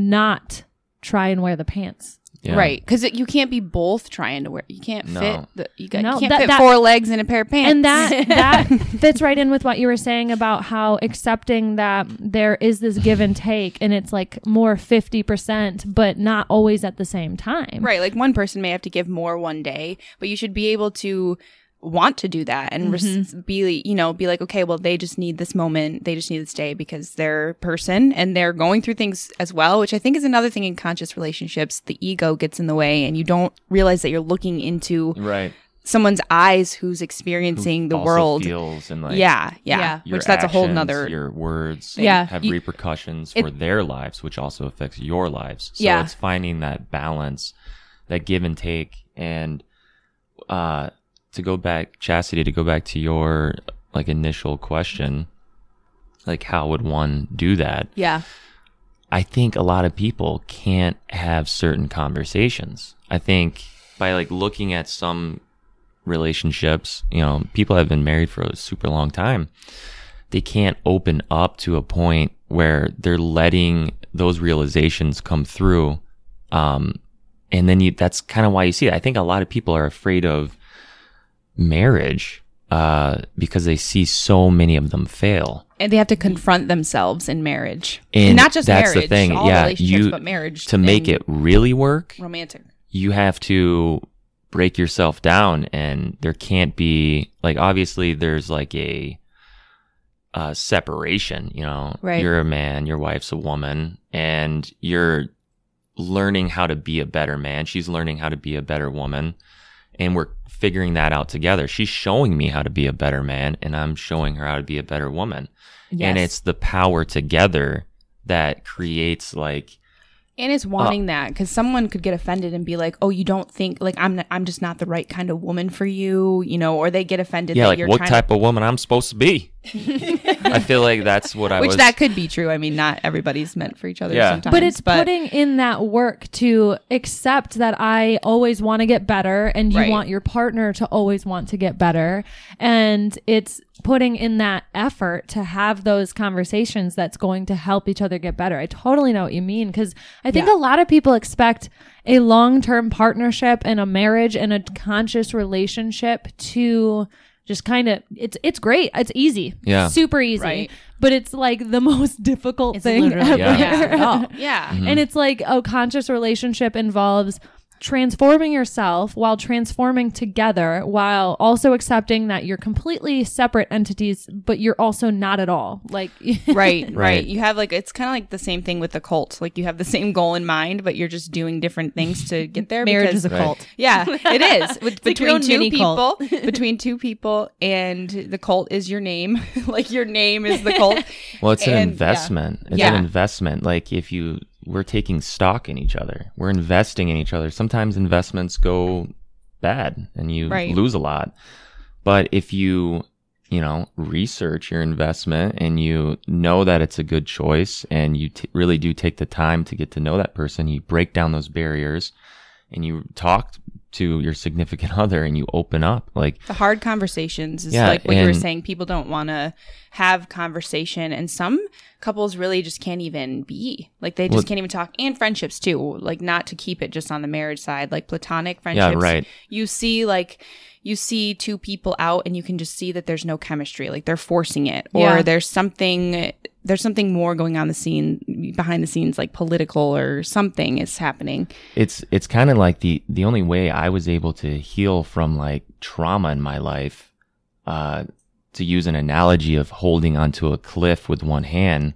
not try and wear the pants. yeah. Right, because you can't be both trying to wear. You can't No. fit. The, you, got, No, you can't that- fit that- four legs in a pair of pants. And that that fits right in with what you were saying about how accepting that there is this give and take, and it's like more fifty percent, but not always at the same time. right, like one person may have to give more one day, but you should be able to want to do that and res- be, you know, be like, okay, well, they just need this moment, they just need this day because they're a person and they're going through things as well, which I think is another thing in conscious relationships. The ego gets in the way, and you don't realize that you're looking into Right. someone's eyes who's experiencing the Also world. feels and like yeah, yeah, Yeah. your which that's a whole actions, nother. your words Yeah. have You- repercussions it- for their lives, which also affects your lives. So Yeah. it's finding that balance, that give and take. And uh to go back, Chastity, to go back to your like initial question, like how would one do that? Yeah. I think a lot of people can't have certain conversations. I think by like looking at some relationships, you know, people have been married for a super long time. They can't open up to a point where they're letting those realizations come through. Um, and then you, that's kind of why you see it. I think a lot of people are afraid of marriage, uh, because they see so many of them fail. And they have to confront themselves in marriage, And not just that's marriage. the thing. All Yeah, relationships, you- but marriage To make and it really work, romantic. you have to break yourself down, and there can't be like, obviously there's like a uh separation, you know. Right. You're a man, your wife's a woman, and you're learning how to be a better man, she's learning how to be a better woman, and we're figuring that out together. She's showing me how to be a better man, and I'm showing her how to be a better woman. Yes. And it's the power together that creates like And it's wanting that, because someone could get offended and be like, "Oh, you don't think like I'm not, I'm just not the right kind of woman for you," you know, or they get offended yeah, that like you're what trying type of woman I'm supposed to be. I feel like that's what I Which was. that could be true. I mean, not everybody's meant for each other Yeah. sometimes. But it's putting in that work to accept that I always want to get better and you Right. want your partner to always want to get better. And it's putting in that effort to have those conversations that's going to help each other get better. I totally know what you mean, because I think Yeah. a lot of people expect a long-term partnership and a marriage and a conscious relationship to just kind of, it's it's great. It's easy. Yeah. Super easy. Right. But it's like the most difficult It's thing literally- ever. Yeah. Oh, yeah. And it's like a conscious relationship involves transforming yourself while transforming together, while also accepting that you're completely separate entities, but you're also not at all. Like, right, right, Right. You have like, it's kind of like the same thing with the cult. Like you have the same goal in mind, but you're just doing different things to get there. Marriage because, is a Right. cult. Yeah, it is. With, like your between own two mini people, cult. between two people, and the cult is your name. Like your name is the cult. Well, it's an And, yeah. investment. It's Yeah. an investment. Like if you, we're taking stock in each other. We're investing in each other. Sometimes investments go bad and you Right. lose a lot. But if you, you know, research your investment and you know that it's a good choice and you t- really do take the time to get to know that person, you break down those barriers and you talk to your significant other and you open up. Like, The hard conversations is Yeah, like what you were and- saying. People don't want to have conversation, and some couples really just can't even be like they just Well- can't even talk. And friendships too, like not to keep it just on the marriage side, like platonic friendships. yeah, right. You see, like you see two people out, and you can just see that there's no chemistry. Like they're forcing it, or Yeah. there's something. There's something more going on the scene behind the scenes, like political or something is happening. it's it's kind of like the the only way I was able to heal from like trauma in my life, uh to use an analogy of holding onto a cliff with one hand,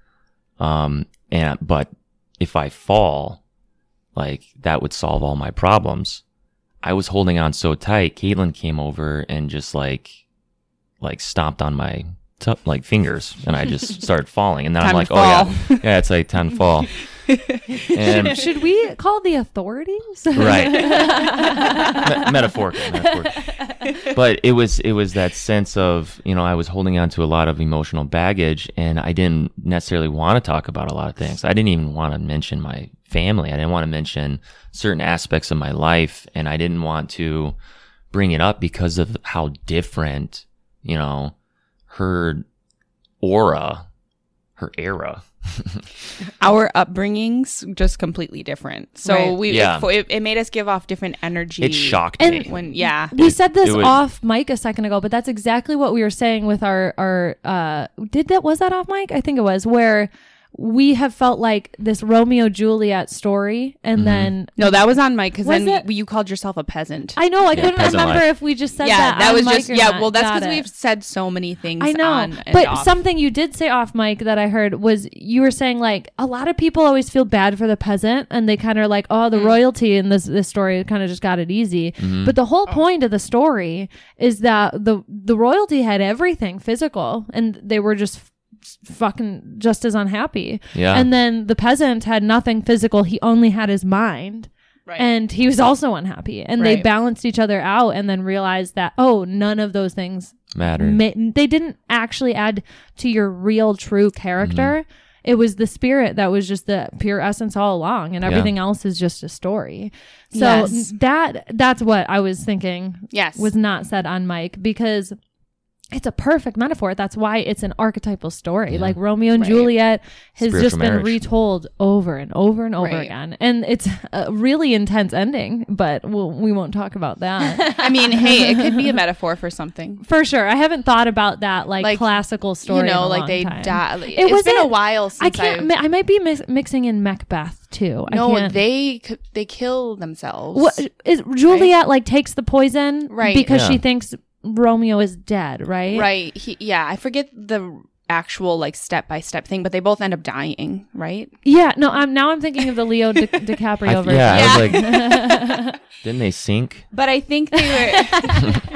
um and but if I fall, like that would solve all my problems. I was holding on so tight. Caitlin came over and just like like stomped on my t- like fingers, and I just started falling. And then I'm Time like, to oh yeah, fall. yeah, it's like time to fall. And should we call the authorities? right, Me- metaphorically, metaphorically. But it was it was that sense of, you know, I was holding on to a lot of emotional baggage, and I didn't necessarily want to talk about a lot of things. I didn't even want to mention my family. I didn't want to mention certain aspects of my life, and I didn't want to bring it up because of how different, you know, her aura, her era. Our upbringings just completely different. So Right. we Yeah. it, it made us give off different energy. It shocked And- me. when yeah. We It- said this it was- off mic a second ago, but that's exactly what we were saying with our our uh did that was that off mic? I think it was, where we have felt like this Romeo Juliet story, and Mm-hmm. then No, that was on mic because Was then it? you called yourself a peasant. I know I Yeah, couldn't peasant remember life. if we just said yeah, that. that on was mic just or yeah. not. Well, that's Got because it. we've said so many things. I know, on and but off. something you did say off mic that I heard was you were saying like a lot of people always feel bad for the peasant, and they kind of like, oh, the Mm. royalty in this this story kind of just got it easy. Mm-hmm. But the whole point of the story is that the the royalty had everything physical, and they were just f- fucking just as unhappy. Yeah. And then the peasant had nothing physical; he only had his mind. Right. And he was also unhappy, and they Right. balanced each other out, and then realized that oh, none of those things Matter. ma- they didn't actually add to your real true character. It was the spirit that was just the pure essence all along, and Yeah. everything else is just a story. So Yes. that that's what I was thinking yes, was not said on mic, because it's a perfect metaphor. That's why it's an archetypal story. Yeah. Like Romeo and Right. Juliet has Spiritual just been marriage. retold over and over and over Right. again. And it's a really intense ending, but we'll, we won't talk about that. I mean, hey, it could be a metaphor for something. For sure. I haven't thought about that like, Like, classical story. You in know, a like long they time. die. It It's was been a it. while since I can't. I've- mi- I might be mis- mixing in Macbeth too. I No, can't. they c- they kill themselves. What is Juliet like takes the poison Right. because she Yeah. thinks Romeo is dead, right? Right. He, yeah, I forget the actual like step by step thing, but they both end up dying, right? Yeah. No. I'm now I'm thinking of the Leo Di- DiCaprio I, version. yeah, I was Yeah. like, didn't they sink? But I think they were.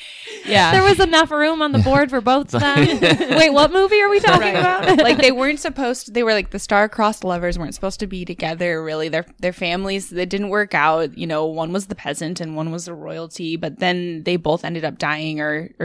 yeah. There was enough room on the board for both of them. Wait, what movie are we talking about? like they weren't supposed to, they were like the star-crossed lovers weren't supposed to be together really. Their their families, it didn't work out. You know, one was the peasant and one was the royalty, but then they both ended up dying or or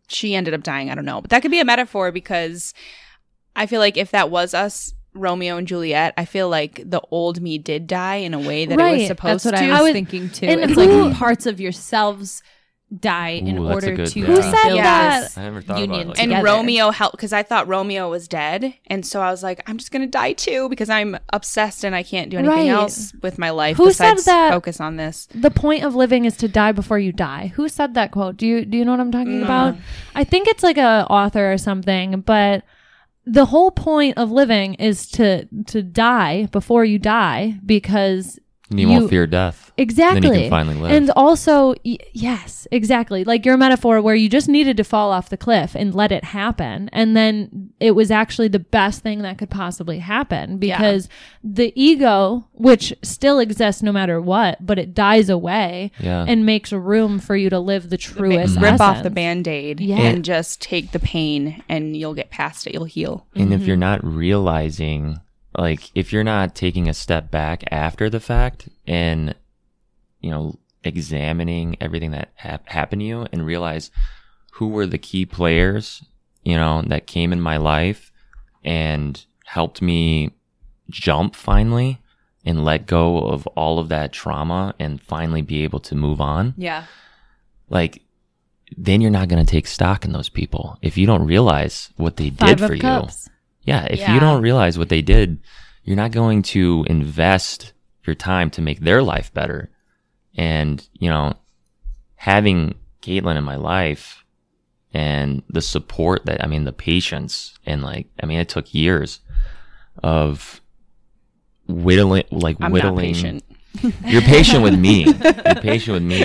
she ended up dying. I don't know. But that could be a metaphor because I feel like if that was us, Romeo and Juliet, I feel like the old me did die in a way that it was Right. supposed That's what to. I was I would- thinking too. and It's who- like parts of yourselves die in Ooh, that's a order good- to Who build said that? this I never thought union about it like and that. together. Romeo helped because I thought Romeo was dead. And so I was like, I'm just going to die too because I'm obsessed and I can't do anything Right. else with my life Who said besides that- focus on this. The point of living is to die before you die. Who said that quote? Do you do you know what I'm talking about? I think it's like a author or something, but the whole point of living is to to die before you die because And you, you- won't fear death. exactly. Then you can finally live. And also, y- yes, exactly. Like your metaphor where you just needed to fall off the cliff and let it happen. And then it was actually the best thing that could possibly happen because the ego, which still exists no matter what, but it dies away Yeah. and makes room for you to live the truest Rip off essence. the band-aid Yeah. and just take the pain and you'll get past it. You'll heal. And if Mm-hmm. you're not realizing, like, if you're not taking a step back after the fact and, you know, examining everything that hap- happened to you and realize who were the key players, you know, that came in my life and helped me jump finally and let go of all of that trauma and finally be able to move on, Yeah. like, then you're not going to take stock in those people if you don't realize what they Five did of for you. Cups. Yeah, if Yeah. you don't realize what they did, you're not going to invest your time to make their life better. And, you know, having Caitlin in my life and the support that, I mean, the patience and like, I mean, it took years of whittling, like I'm whittling. not patient. You're patient with me. You're patient with me.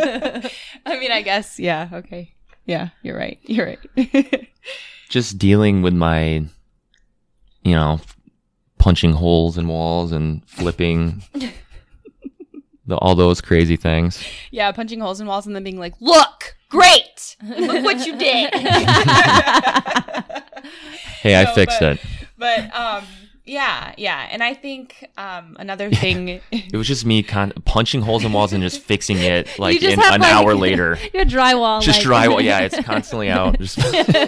I mean, I guess, yeah, okay. Yeah, you're right. You're right. Just dealing with my, you know, punching holes in walls and flipping the, all those crazy things. Yeah, punching holes in walls and then being like, look, great. Look what you did. Hey, I No, fixed but- it. But um yeah, yeah. And I think um another thing It was just me con- punching holes in walls and just fixing it like just in, have, an like- hour later. Your drywall. Just like- drywall. Yeah, it's constantly out. Just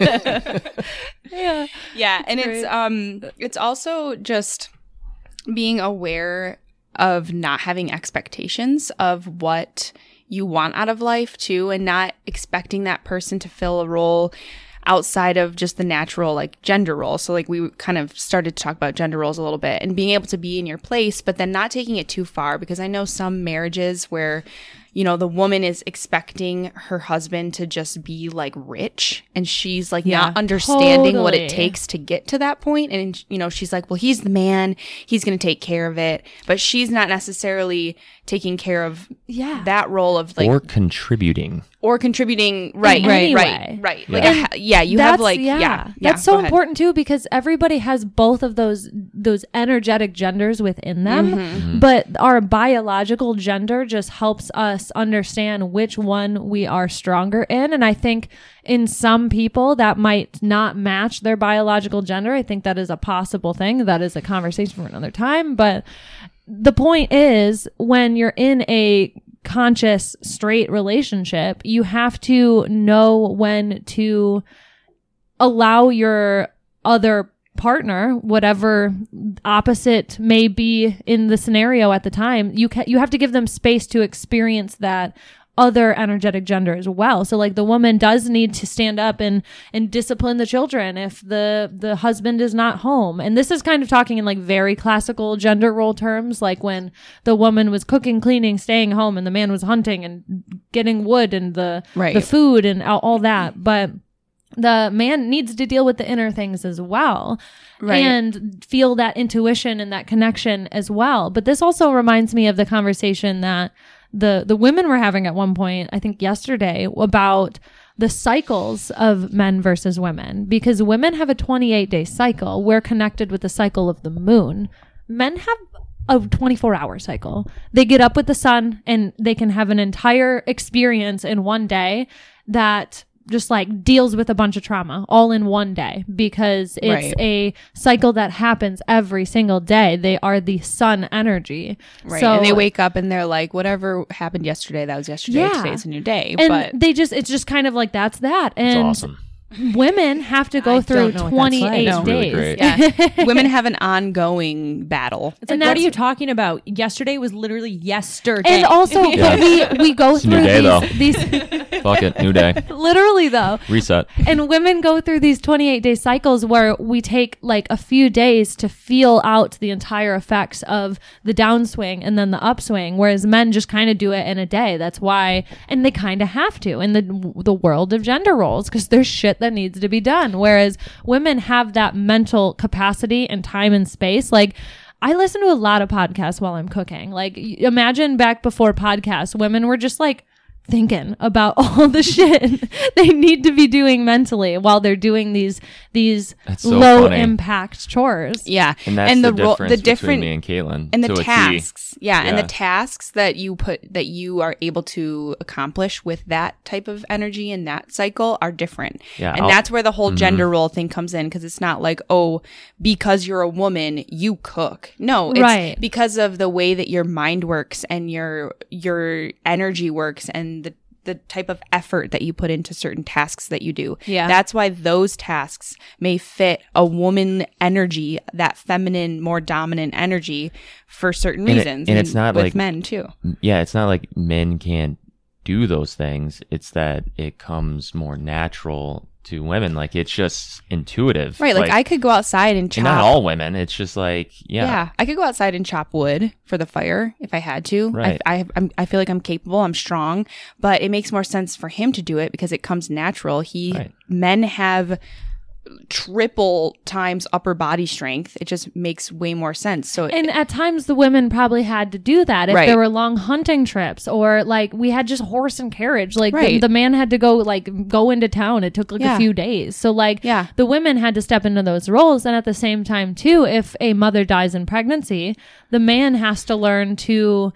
Yeah. yeah, and Great. it's um it's also just being aware of not having expectations of what you want out of life too, and not expecting that person to fill a role outside of just the natural like gender role. So like we kind of started to talk about gender roles a little bit and being able to be in your place, but then not taking it too far, because I know some marriages where, you know, the woman is expecting her husband to just be like rich and she's like Yeah, not understanding what totally. it takes to get to that point. And, you know, she's like, well, he's the man, he's going to take care of it. But she's not necessarily taking care of Yeah. that role of like, or or, contributing. contributing. Right, any right, way. right, right. Yeah. Like, a, ha- yeah, you have like, yeah, yeah, that's go so ahead. important too, because everybody has both of those those energetic genders within them, Mm-hmm. but our biological gender just helps us understand which one we are stronger in. And I think in some people that might not match their biological gender. I think that is a possible thing. That is a conversation for another time. But the point is, when you're in a conscious straight relationship, you have to know when to allow your other partner, whatever opposite may be in the scenario at the time, you ca- you have to give them space to experience that other energetic gender as well. So like the woman does need to stand up and and discipline the children if the the husband is not home. And this is kind of talking in like very classical gender role terms, like when the woman was cooking, cleaning, staying home, and the man was hunting and getting wood and the Right. the food and all, all that. But the man needs to deal with the inner things as well. Right. And feel that intuition and that connection as well. But this also reminds me of the conversation that the the women were having at one point, I think yesterday, about the cycles of men versus women, because women have a twenty-eight day cycle. We're connected with the cycle of the moon. Men have a twenty-four hour cycle. They get up with the sun and they can have an entire experience in one day that just like deals with a bunch of trauma all in one day because it's Right. a cycle that happens every single day. They are the sun energy. Right. So and they wake up and they're like, whatever happened yesterday, that was yesterday. Yeah. Today's a new day. and but they just, it's just kind of like, that's that. It's And awesome. women have to go I through don't know what that's twenty-eight like. No. days. Really great. yeah, women have an ongoing battle. It's like, what are you talking about? Yesterday was literally yesterday. And also, Yeah. but we, we go It's a new through day, though. these, these Fuck it. New day. literally though, Reset. and women go through these twenty-eight day cycles where we take like a few days to feel out the entire effects of the downswing and then the upswing, whereas men just kind of do it in a day. That's why, and they kind of have to in the the world of gender roles because there's shit that needs to be done, whereas women have that mental capacity and time and space. Like, I listen to a lot of podcasts while I'm cooking. Like, y- imagine back before podcasts, women were just like thinking about all the shit they need to be doing mentally while they're doing these these That's so low funny. impact chores. Yeah. And that's and the, the, ro- difference the between different me and Caitlin. and the to a T. tasks yeah, and Yeah. the tasks that you put that you are able to accomplish with that type of energy and that cycle are different. Yeah, and I'll- that's where the whole gender role thing comes in because it's not like, oh, because you're a woman you cook. No, it's Right. because of the way that your mind works and your your energy works and the the type of effort that you put into certain tasks that you do. Yeah. That's why those tasks may fit a woman energy, that feminine, more dominant energy for certain And it- reasons. and it's not with like- men too. Yeah, it's not like men can't do those things. It's that it comes more natural to women. Like, it's just intuitive. Right. Like, I could go outside and chop. and not all women. It's just like, yeah. Yeah. I could go outside and chop wood for the fire if I had to. Right. I, I, I'm, I feel like I'm capable. I'm strong, but it makes more sense for him to do it because it comes natural. He, Right. men have triple times upper body strength. It just makes way more sense. So And at times the women probably had to do that if Right. there were long hunting trips or like we had just horse and carriage. Like the, Right. the man had to go like go into town. It took like Yeah. a few days. So like Yeah. the women had to step into those roles. And at the same time too, if a mother dies in pregnancy, the man has to learn to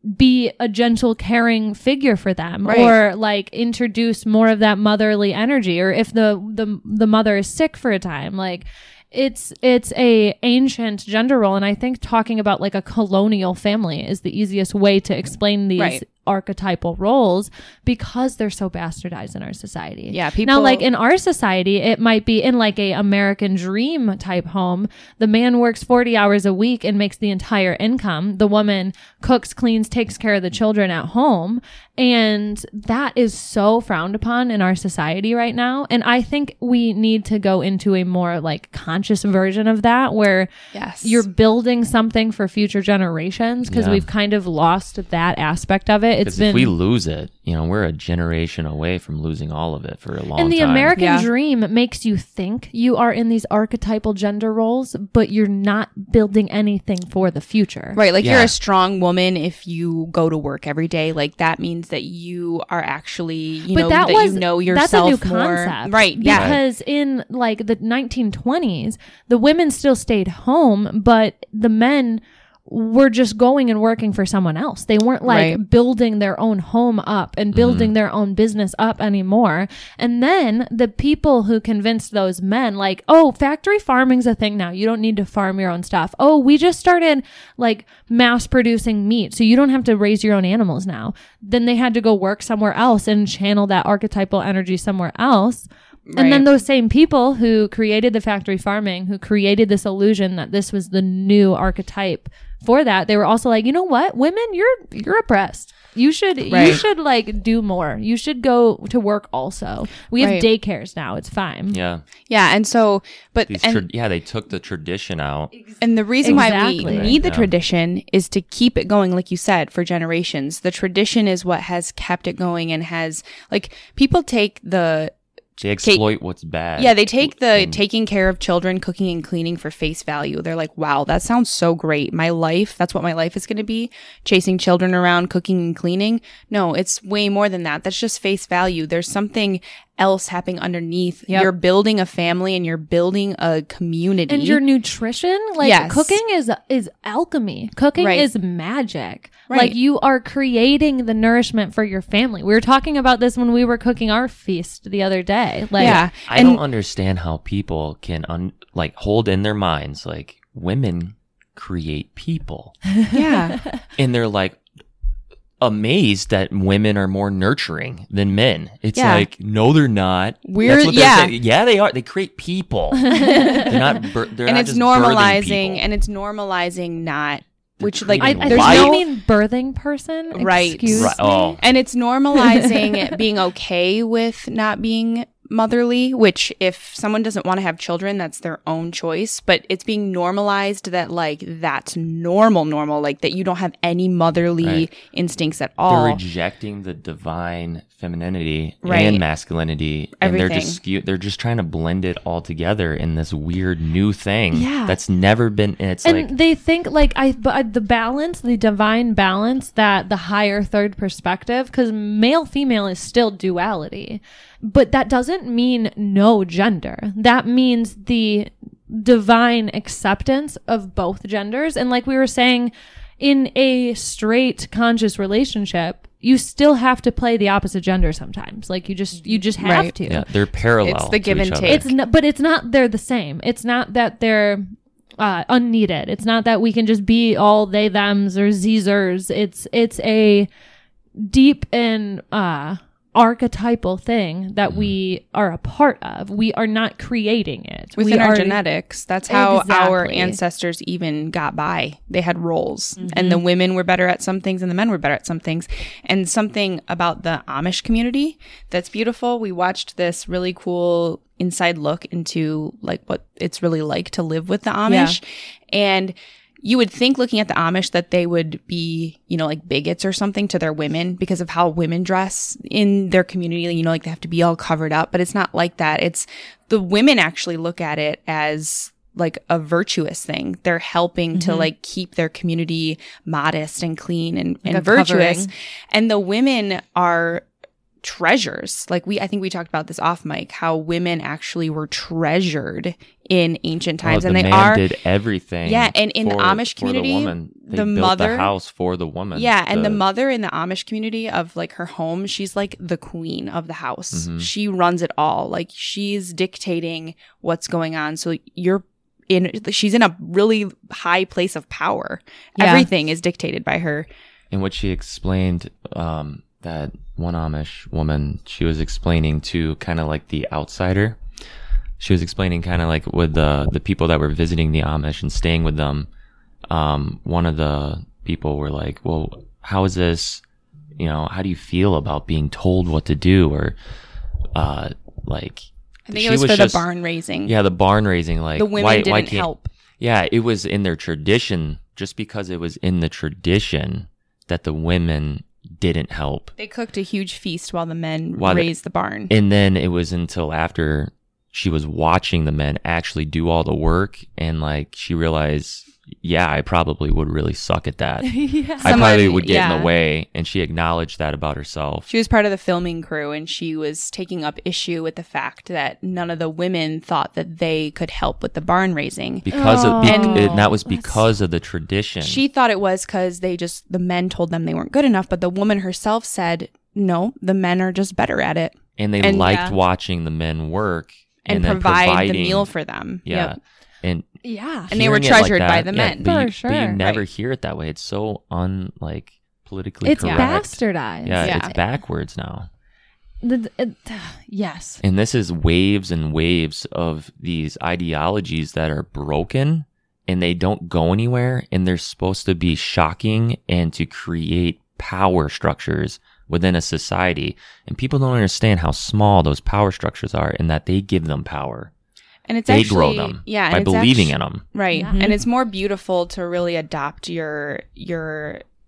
be a gentle, caring figure for them, Right. or like introduce more of that motherly energy. Or if the the the mother is sick for a time, like it's it's a ancient gender role, and I think talking about like a colonial family is the easiest way to explain these Right. archetypal roles because they're so bastardized in our society. Yeah, now people- like in our society, it might be in like a American dream type home. The man works forty hours a week and makes the entire income. The woman cooks, cleans, takes care of the children at home. And that is so frowned upon in our society right now. And I think we need to go into a more like conscious version of that where yes, you're building something for future generations because Yeah. we've kind of lost that aspect of it. It's Because been if we lose it, you know, we're a generation away from losing all of it for a long and the time. American Yeah. dream makes you think you are in these archetypal gender roles, but you're not building anything for the future. right. Like you're Yeah. a strong woman if you go to work every day. Like that means that you are actually, you But know, that that, was you know that's a yourself new more. concept, Right. Yeah. Because in like the nineteen twenties, the women still stayed home, but the men were just going and working for someone else. They weren't like Right. building their own home up and building their own business up anymore. And then the people who convinced those men like, oh, factory farming's a thing now. You don't need to farm your own stuff. Oh, we just started like mass producing meat. So you don't have to raise your own animals now. Then they had to go work somewhere else and channel that archetypal energy somewhere else. And then Right. those same people who created the factory farming, who created this illusion that this was the new archetype for that, they were also like, you know what, women, you're you're oppressed. You should you Right. should like do more. You should go to work also. We have Right. daycares now. It's fine. Yeah. Yeah. And so, but, These and, tra- yeah, they took the tradition out. and the reason why Exactly. we need the Yeah. tradition is to keep it going, like you said, for generations. The tradition is what has kept it going and has, like, people take the, They exploit what's bad. yeah, they take the And- taking care of children, cooking and cleaning for face value. They're like, wow, that sounds so great. My life, that's what my life is going to be. Chasing children around, cooking and cleaning. No, it's way more than that. That's just face value. There's something else happening underneath. Yep. You're building a family and you're building a community. And your nutrition, like Yes. cooking is is alchemy. Cooking Right. is magic. Right. Like you are creating the nourishment for your family. We were talking about this when we were cooking our feast the other day. Like yeah. I and don't understand how people can un- like hold in their minds like women create people, yeah. and they're like amazed that women are more nurturing than men. It's Yeah. like, no, they're not. We're- That's what they're yeah. saying. Yeah, they are. They create people. they're not. Bir- they're and not it's just birthing normalizing people. and it's normalizing not They're which like I, creating I there's think life. you no mean birthing person. Right. Excuse Right. me. Oh. and it's normalizing being okay with not being motherly, which if someone doesn't want to have children, that's their own choice, but it's being normalized that like that's normal normal like that you don't have any motherly Right. instincts at They're all. rejecting the divine femininity Right. and masculinity, and they're Everything. just skew- they're just trying to blend it all together in this weird new thing Yeah. that's never been. And it's And like they think like I, but uh, the balance, the divine balance, that the higher third perspective, because male female is still duality, but that doesn't mean no gender. That means the divine acceptance of both genders. And like we were saying, in a straight conscious relationship, you still have to play the opposite gender sometimes. Like you just you just have Right. to. yeah, they're parallel. It's the to give each and other. take. It's not, but it's not they're the same. It's not that they're uh, unneeded. It's not that we can just be all they thems or zers. It's it's a deep and uh, archetypal thing that we are a part of. We are not creating it Within we our are, genetics, that's how our Exactly. ancestors even got by. They had roles, and Mm-hmm. the women were better at some things, and the men were better at some things. And something about the Amish community that's beautiful. We watched this really cool inside look into like what it's really like to live with the Amish, and you would think looking at the Amish that they would be, you know, like bigots or something to their women because of how women dress in their community. You know, like they have to be all covered up, but it's not like that. It's the women actually look at it as like a virtuous thing. They're helping to like keep their community modest and clean and, and a virtuous. covering. And the women are treasures. Like we, I think we talked about this off mic, how women actually were treasured in ancient times, Well, and the they man are did everything. Yeah, and in the for- Amish for community, the woman, they the built mother- the house for the woman. Yeah, and the mother in the Amish community of like her home, she's like the queen of the house. Mhm. She runs it all. Like she's dictating what's going on. So you're in she's in a really high place of power. Yeah. Everything is dictated by her. And what she explained, um, that one Amish woman, she was explaining to kind of like the outsider. She was explaining kind of like with the the people that were visiting the Amish and staying with them. Um, one of the people were like, "Well, how is this? You know, how do you feel about being told what to do?" Or, uh, like, I think she it was, for just- the barn raising. Yeah, the barn raising. Like the women why, didn't why can't, help. Yeah, it was in their tradition. Just because it was in the tradition that the women didn't help. They cooked a huge feast while the men While they- raised the barn. And then it was until after she was watching the men actually do all the work, and like she realized, yeah, I probably would really suck at that. yeah. I Someone- probably would get in yeah. the way, and she acknowledged that about herself. She was part of the filming crew, and she was taking up issue with the fact that none of the women thought that they could help with the barn raising. Because of be- Oh, it, that was that's- because of the tradition. She thought it was because they just, the men told them they weren't good enough, but the woman herself said, no, the men are just better at it and they and- liked yeah. watching the men work and, and, then provide the providing- meal for them. Yeah. Yep. And Yeah. And they were hearing it like treasured by that, the yeah, men. but, For you, but sure. you never Right. hear it that way. It's so un like politically It's correct. bastardized. Yeah, Yeah. it's backwards now. The- it- yes. And this is waves and waves of these ideologies that are broken and they don't go anywhere, and they're supposed to be shocking and to create power structures within a society. And people don't understand how small those power structures are and that they give them power. And it's They actually, grow them yeah, by and it's believing actu- in them. Right. Yeah. And it's more beautiful to really adopt your, your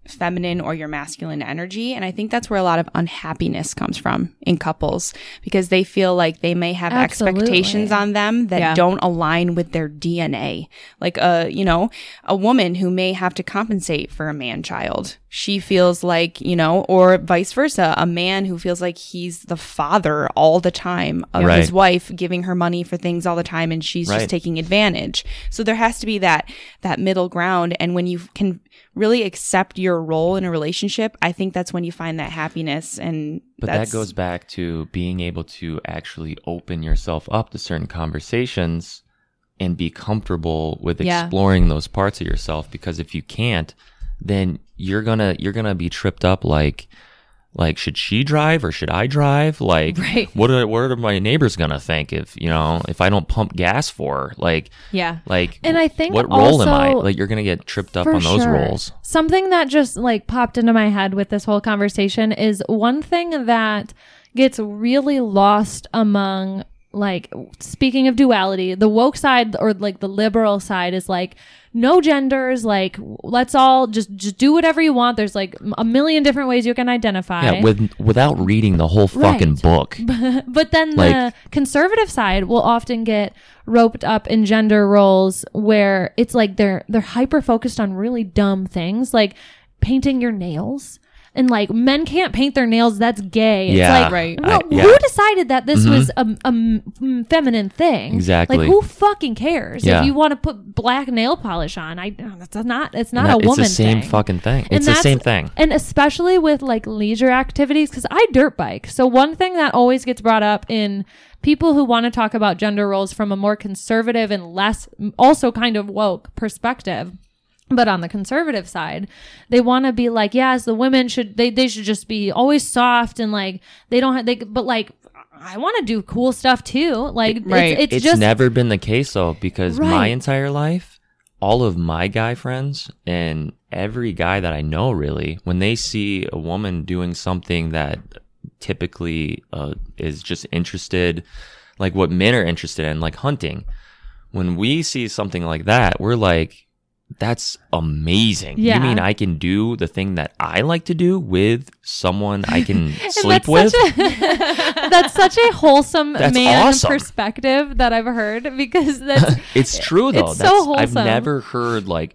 feminine or your masculine energy. And I think that's where a lot of unhappiness comes from in couples, because they feel like they may have Absolutely. expectations on them that Yeah. don't align with their D N A. Like a, you know, a woman who may have to compensate for a man child. She feels like, you know, or vice versa, a man who feels like he's the father all the time of Right. his wife, giving her money for things all the time, and she's Right. just taking advantage. So there has to be that that middle ground, and when you can really accept your role in a relationship, I think that's when you find that happiness. And But that's, that goes back to being able to actually open yourself up to certain conversations and be comfortable with Yeah. exploring those parts of yourself. Because if you can't, then you're gonna you're gonna be tripped up like like should she drive or should I drive? Like Right. what are what are my neighbors gonna think if you know if I don't pump gas for her? Like Yeah. like And I think what role am I? also- Like you're gonna get tripped up For on those sure. roles. Something that just like popped into my head with this whole conversation is one thing that gets really lost among, like, speaking of duality, the woke side or like the liberal side is like, no genders, like, let's all just just do whatever you want. There's like a million different ways you can identify. Yeah, with without reading the whole fucking Right. book. But then Like- the conservative side will often get roped up in gender roles where it's like they're they're hyper focused on really dumb things, like painting your nails. And like, men can't paint their nails, that's gay. It's Yeah. like, Right. well, I- yeah. who decided that this Mhm. was a, a m- feminine thing? Exactly. Like, who fucking cares? Yeah. If you want to put black nail polish on, I that's not it's not That- a woman It's the same thing. fucking thing. And It's the that's- same thing. And especially with like leisure activities, because I dirt bike. So one thing that always gets brought up in people who want to talk about gender roles from a more conservative and less, also kind of woke perspective. But on the conservative side, they want to be like, yes, the women should, they, they should just be always soft and like, they don't have, they, but like, I want to do cool stuff too. Like, Right. it's, it's, It's just, never been the case though, because my Right. entire life, all of my guy friends and every guy that I know really, when they see a woman doing something that typically uh, is just interested, like what men are interested in, like hunting, when we see something like that, we're like, that's amazing. Yeah. You mean I can do the thing that I like to do with someone I can And sleep that's with? Such a, that's such a wholesome That's man awesome. perspective that I've heard, because that's It's true though. It's so That's, I've wholesome. never heard like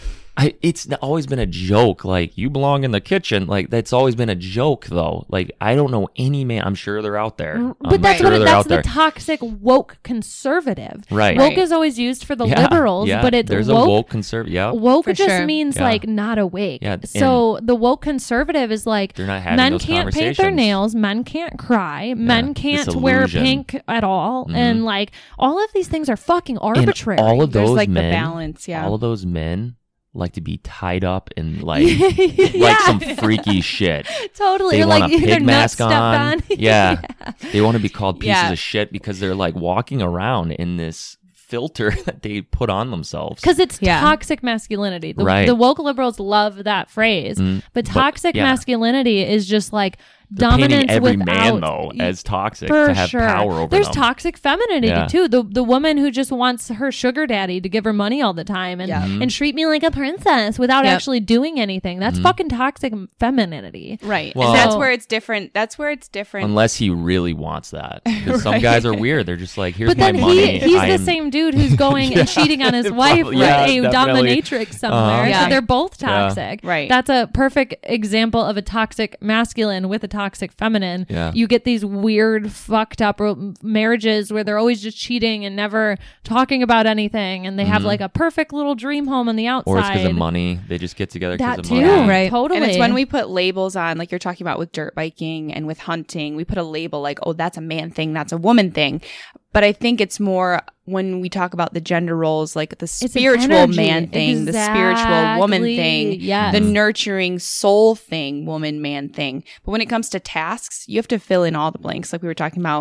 I it's always been a joke, like you belong in the kitchen. Like that's always been a joke though. Like I don't know any man, I'm sure they're out there. Mm, But I'm that's sure what they're that's out the there. toxic woke conservative. Right. Woke Right. is always used for the Yeah, liberals, yeah. but it's there's woke. a woke conservative. Yeah. Woke For just sure. means Yeah. like not awake. Yeah, So the woke conservative is like, They're not having men those can't paint their conversations. nails, men can't cry, men this can't wear illusion. pink at all, Mhm. and like all of these things are fucking And arbitrary. all of There's those like the men, balance, yeah. all of those men like to be tied up in like yeah, like some freaky shit. totally. They Or want like a their pig nuts mask stepped on. on. Yeah. They want to be called pieces Yeah. of shit because they're like walking around in this filter that they put on themselves. Because it's Yeah. toxic masculinity. The, Right. the woke liberals love that phrase. Mm, but but, toxic yeah. masculinity is just like They're dominance painting every without man though as toxic for to have sure. power over There's them. toxic femininity Yeah. too. The the woman who just wants her sugar daddy to give her money all the time and Yeah. Mm-hmm. and treat me like a princess without Yep. actually doing anything. That's fucking toxic femininity. Right. Well- and that's So- where it's different. That's where it's different. Unless he really wants that. Because some Right. guys are weird. They're just like, here's But my then money. he, he's I the am- same dude who's going Yeah, and cheating on his wife probably- with yeah, a definitely. dominatrix somewhere. Uh-huh. So Yeah. they're both Yeah. toxic. Right. That's a perfect example of a toxic masculine with a toxic feminine. Yeah. You get these weird, fucked up ro- marriages where they're always just cheating and never talking about anything, and they have like a perfect little dream home on the outside. Or it's because of money. They just get together because That of too, money. Right. Totally. And it's when we put labels on, like you're talking about with dirt biking and with hunting, we put a label like, oh, that's a man thing, that's a woman thing. But I think it's more when we talk about the gender roles, like the an spiritual energy. man thing, the spiritual woman Exactly. thing, Yes. the nurturing soul thing, woman man thing. But when it comes to tasks, you have to fill in all the blanks, like we were talking about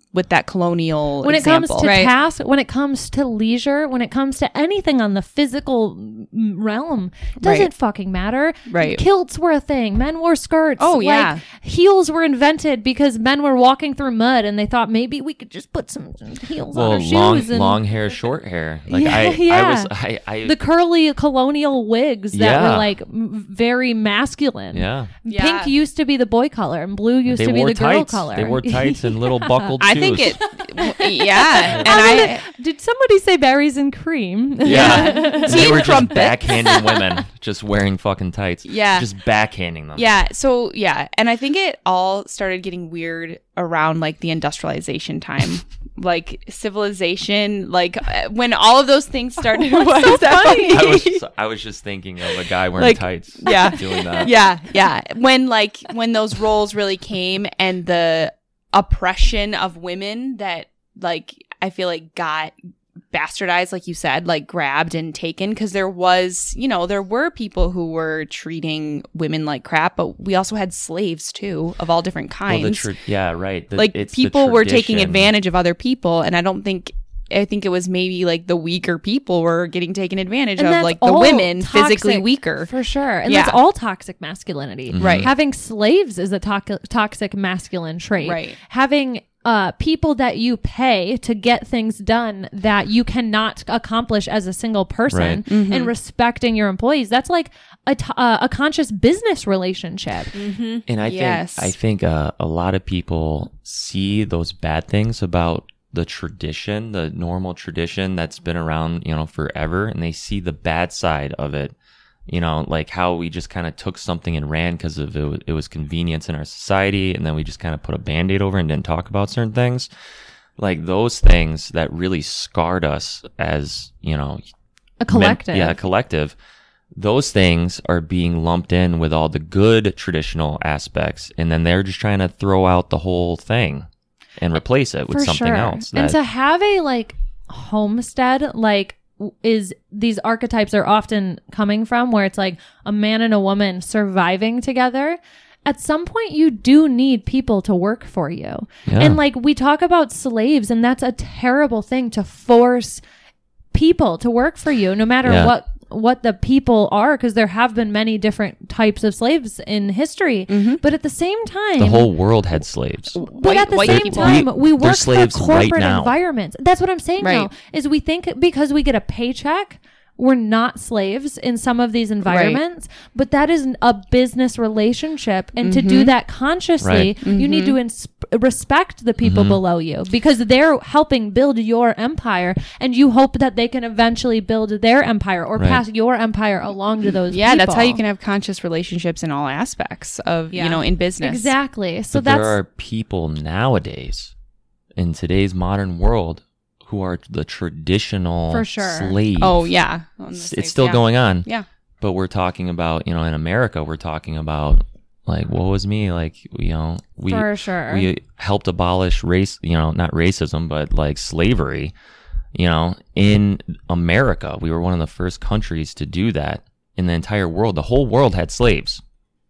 with that colonial when example. it comes to right? task, when it comes to leisure, when it comes to anything on the physical mm, realm, it doesn't Right. fucking matter. Right. Kilts were a thing. Men wore skirts. Oh, Like, yeah. heels were invented because men were walking through mud and they thought maybe we could just put some heels on Well, our shoes. long and long hair, short hair. Like Yeah, I, yeah. I was, I, I the curly colonial wigs that Yeah. were like m- very masculine. yeah. Yeah. Pink used to be the boy color and blue used They to be wore the girl tights. color. They wore tights and little buckled I shoes. think it, yeah. And I mean, I, did somebody say berries and cream? Yeah. they Teen were just crumpets. backhanding women, just wearing fucking tights. Yeah. Just backhanding them. yeah. So, yeah. And I think it all started getting weird around like the industrialization time. Like civilization, like uh, when all of those things started. Why is that funny? I was just, I was just thinking of a guy wearing Like, tights. yeah. Doing that. yeah, yeah. When like when those roles really came and the oppression of women that like I feel like got bastardized, like you said, like grabbed and taken, because there was, you know, there were people who were treating women like crap, but we also had slaves too of all different kinds. Well, the tra- yeah, right. The- like it's the people were taking tradition. advantage of other people, and I don't think. I think it was maybe like the weaker people were getting taken advantage And of, that's like the all women physically toxic, weaker. for sure. And Yeah. that's all toxic masculinity. Mhm. Right. Having slaves is a to- toxic masculine trait. Right. Having uh, people that you pay to get things done that you cannot accomplish as a single person, Right. Mm-hmm. and respecting your employees, that's like a, t- uh, a conscious business relationship. Mm-hmm. And I Yes. think I think uh, a lot of people see those bad things about the tradition, the normal tradition that's been around, you know, forever, and they see the bad side of it. You know, like how we just kind of took something and ran because of it was, it was convenience in our society, and then we just kind of put a band-aid over and didn't talk about certain things. Like those things that really scarred us as, you know, A collective. men- yeah, a collective. Those things are being lumped in with all the good traditional aspects, and then they're just trying to throw out the whole thing and replace it with For something sure. else. And that- to have a like homestead, like w- is these archetypes are often coming from where it's like a man and a woman surviving together. At some point you do need people to work for you. Yeah. And like we talk about slaves, and that's a terrible thing to force people to work for you no matter Yeah. what what the people are, because there have been many different types of slaves in history. But at the same time, the whole world had slaves. but White- at the white same people. time, we, We- they're work for slaves right corporate now. environments. That's what I'm saying Right. now, is we think because we get a paycheck, we're not slaves in some of these environments, but that is a business relationship. And to do that consciously, Right. you need to ins- respect the people below you, because they're helping build your empire, and you hope that they can eventually build their empire or Right. pass your empire along to those Yeah, people. that's how you can have conscious relationships in all aspects of, Yeah. you know, in business. Exactly. So but that's there are people nowadays in today's modern world who are the traditional For sure. slaves. Oh, yeah. On the It's, same- it's still yeah. going on. Yeah. But we're talking about, you know, in America, we're talking about like, what was me? Like, you know, we, for sure. we helped abolish race, you know, not racism, but like slavery, you know, in America. We were one of the first countries to do that in the entire world. The whole world had slaves.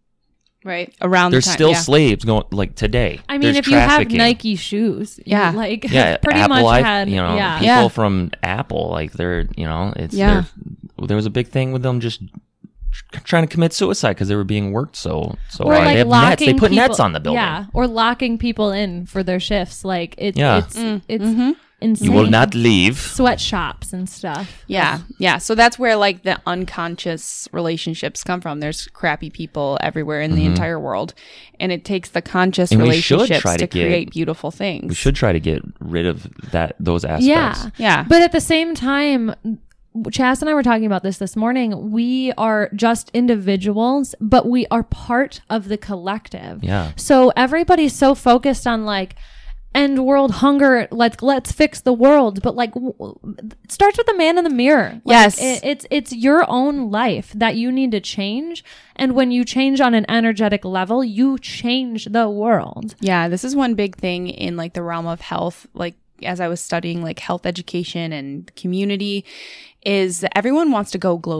Right. Around There's the time. still yeah. slaves going like today. I mean, There's if you have trafficking. Nike shoes, you, Yeah. like yeah, pretty Apple, much I- had, you know, yeah. people Yeah. from Apple, like they're, you know, it's, Yeah. they're- there was a big thing with them just tr- trying to commit suicide because they were being worked so, so Or hard. like They have locking nets. They put people, nets on the building. Yeah, or locking people in for their shifts. Like it, Yeah. it's Mm. it's Mhm. insane. You will not leave. Sweatshops and stuff. Yeah. Yeah. So that's where like the unconscious relationships come from. There's crappy people everywhere in the entire world. And it takes the conscious Mm-hmm. And we should relationships try to, to get- create beautiful things. We should try to get rid of that those aspects. Yeah, Yeah. But at the same time, Chas and I were talking about this this morning. We are just individuals, but we are part of the collective. Yeah. So everybody's so focused on like end world hunger. Let's let's fix the world, but like w- w- it starts with the man in the mirror. Like, Yes. it, it's it's your own life that you need to change, and when you change on an energetic level, you change the world. Yeah, this is one big thing in like the realm of health. Like as I was studying like health education and community, is that everyone wants to go global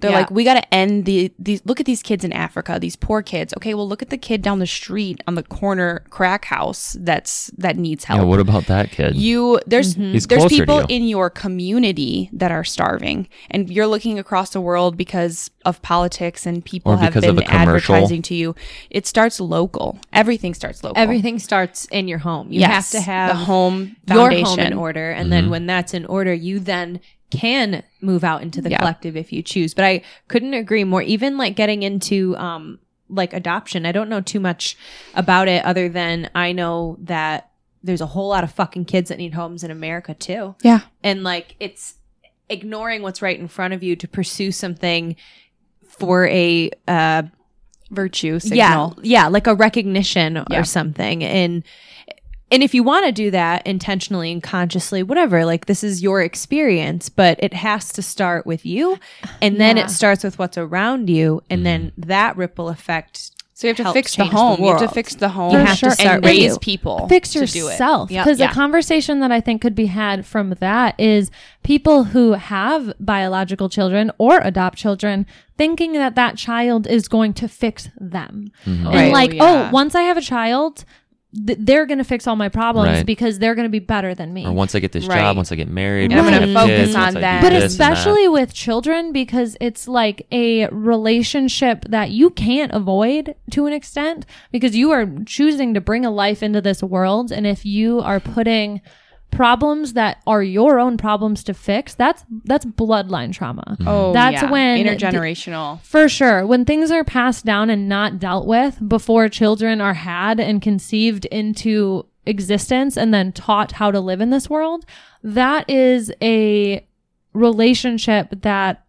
They're Yeah. like, we got to end the these. Look at these kids in Africa, these poor kids. Okay, well, look at the kid down the street on the corner crack house that's that needs help. Yeah, what about that kid? You there's He's there's closer to people you. in your community that are starving, and you're looking across the world because of politics and people Or have because of been a commercial. advertising to you. It starts local. Everything starts local. Everything starts in your home. You Yes, have to have the home your foundation home in order, and Mm-hmm. then when that's in order, you then can move out into the Yeah. collective if you choose. But I couldn't agree more. Even like getting into um like adoption, I don't know too much about it other than I know that there's a whole lot of fucking kids that need homes in America too. Yeah. And like it's ignoring what's right in front of you to pursue something for a uh Virtue signal. yeah, yeah, like a recognition or Yeah. something. And and if you want to do that intentionally and consciously, whatever, like this is your experience, but it has to start with you, and then Yeah. it starts with what's around you, and then that ripple effect. So you have to helps fix the change the home. you have to world. fix the home. You have to and start with raise you. people. Fix to do it. yourself. Yep. Because Yeah. the conversation that I think could be had from that is people who have biological children or adopt children thinking that that child is going to fix them. Mhm. And Right. like, Oh, yeah. oh, once I have a child, th- they're going to fix all my problems Right. because they're going to be better than me. Or once I get this Right. job, once I get married, And I'm once I gonna have focus kids, on once I do that. But this and that. especially with children, because it's like a relationship that you can't avoid to an extent because you are choosing to bring a life into this world. And if you are putting problems that are your own problems to fix, that's that's bloodline trauma. Oh, That's yeah. when- intergenerational. For sure. When things are passed down and not dealt with before children are had and conceived into existence and then taught how to live in this world, that is a relationship that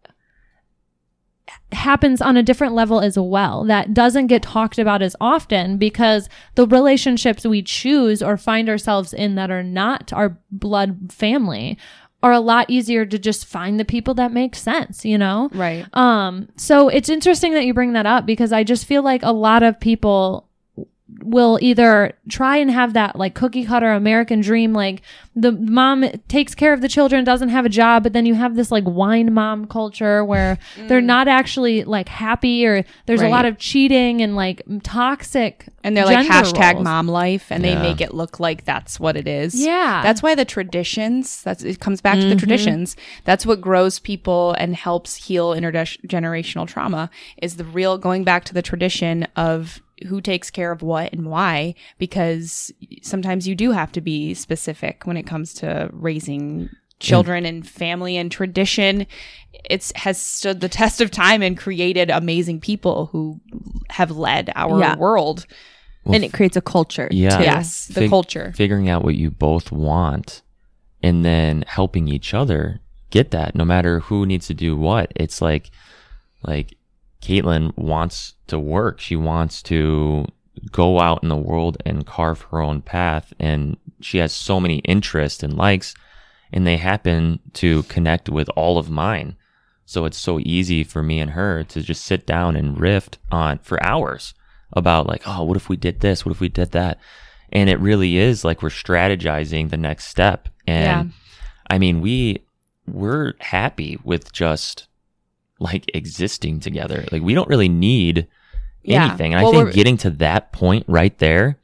happens on a different level as well that doesn't get talked about as often because the relationships we choose or find ourselves in that are not our blood family are a lot easier to just find the people that make sense, you know? Right. Um, so it's interesting that you bring that up because I just feel like a lot of people will either try and have that like cookie cutter American dream, like the mom takes care of the children, doesn't have a job, but then you have this like wine mom culture where they're not actually like happy or there's a Right. lot of cheating and like toxic And they're like gender hashtag roles. mom life, and Yeah. they make it look like that's what it is. Yeah. That's why the traditions, that's it comes back to the traditions. That's what grows people and helps heal intergenerational trauma is the real going back to the tradition of who takes care of what and why, because sometimes you do have to be specific when it comes to raising children and family and tradition. It's has stood the test of time and created amazing people who have led our Yeah. world. Well, And it creates a culture. Yeah. too. Yes, the Fig- culture. Figuring out what you both want and then helping each other get that no matter who needs to do what. It's like like Caitlin wants to work. She wants to go out in the world and carve her own path, and she has so many interests and likes, and they happen to connect with all of mine. So it's so easy for me and her to just sit down and riff on for hours about like, oh, what if we did this? What if we did that? And it really is like we're strategizing the next step. And Yeah. I mean, we we're happy with just like existing together. Like we don't really need Yeah. anything. And Well, I think we're- getting to that point right there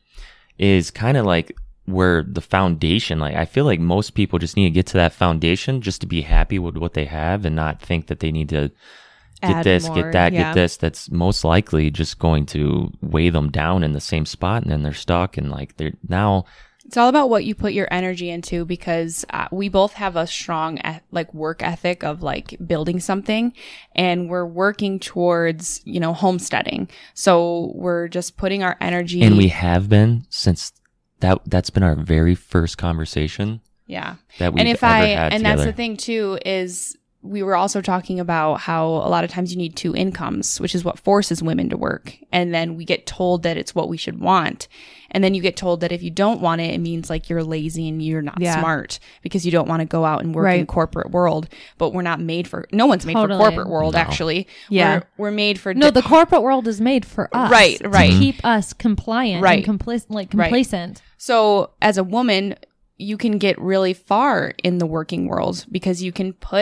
is kind of like where the foundation, like I feel like most people just need to get to that foundation just to be happy with what they have and not think that they need to get Add this, more, get that, yeah. get this. That's most likely just going to weigh them down in the same spot, and then they're stuck and like they're now It's all about what you put your energy into, because uh, we both have a strong e- like work ethic of like building something, and we're working towards, you know, homesteading. So we're just putting our energy. and we have been since that that's been our very first conversation yeah. that we've And if ever I, had and together. that's the thing too, is we were also talking about how a lot of times you need two incomes, which is what forces women to work. And then we get told that it's what we should want. And then you get told that if you don't want it, it means like you're lazy and you're not Yeah. smart because you don't want to go out and work in Right. corporate world. But we're not made for, no one's made Totally. for corporate world, No. actually. Yeah. We're, we're made for, No, di- the corporate world is made for us. Right, right. To keep us compliant Right. and compli- like Right. complacent. So as a woman, you can get really far in the working world because you can put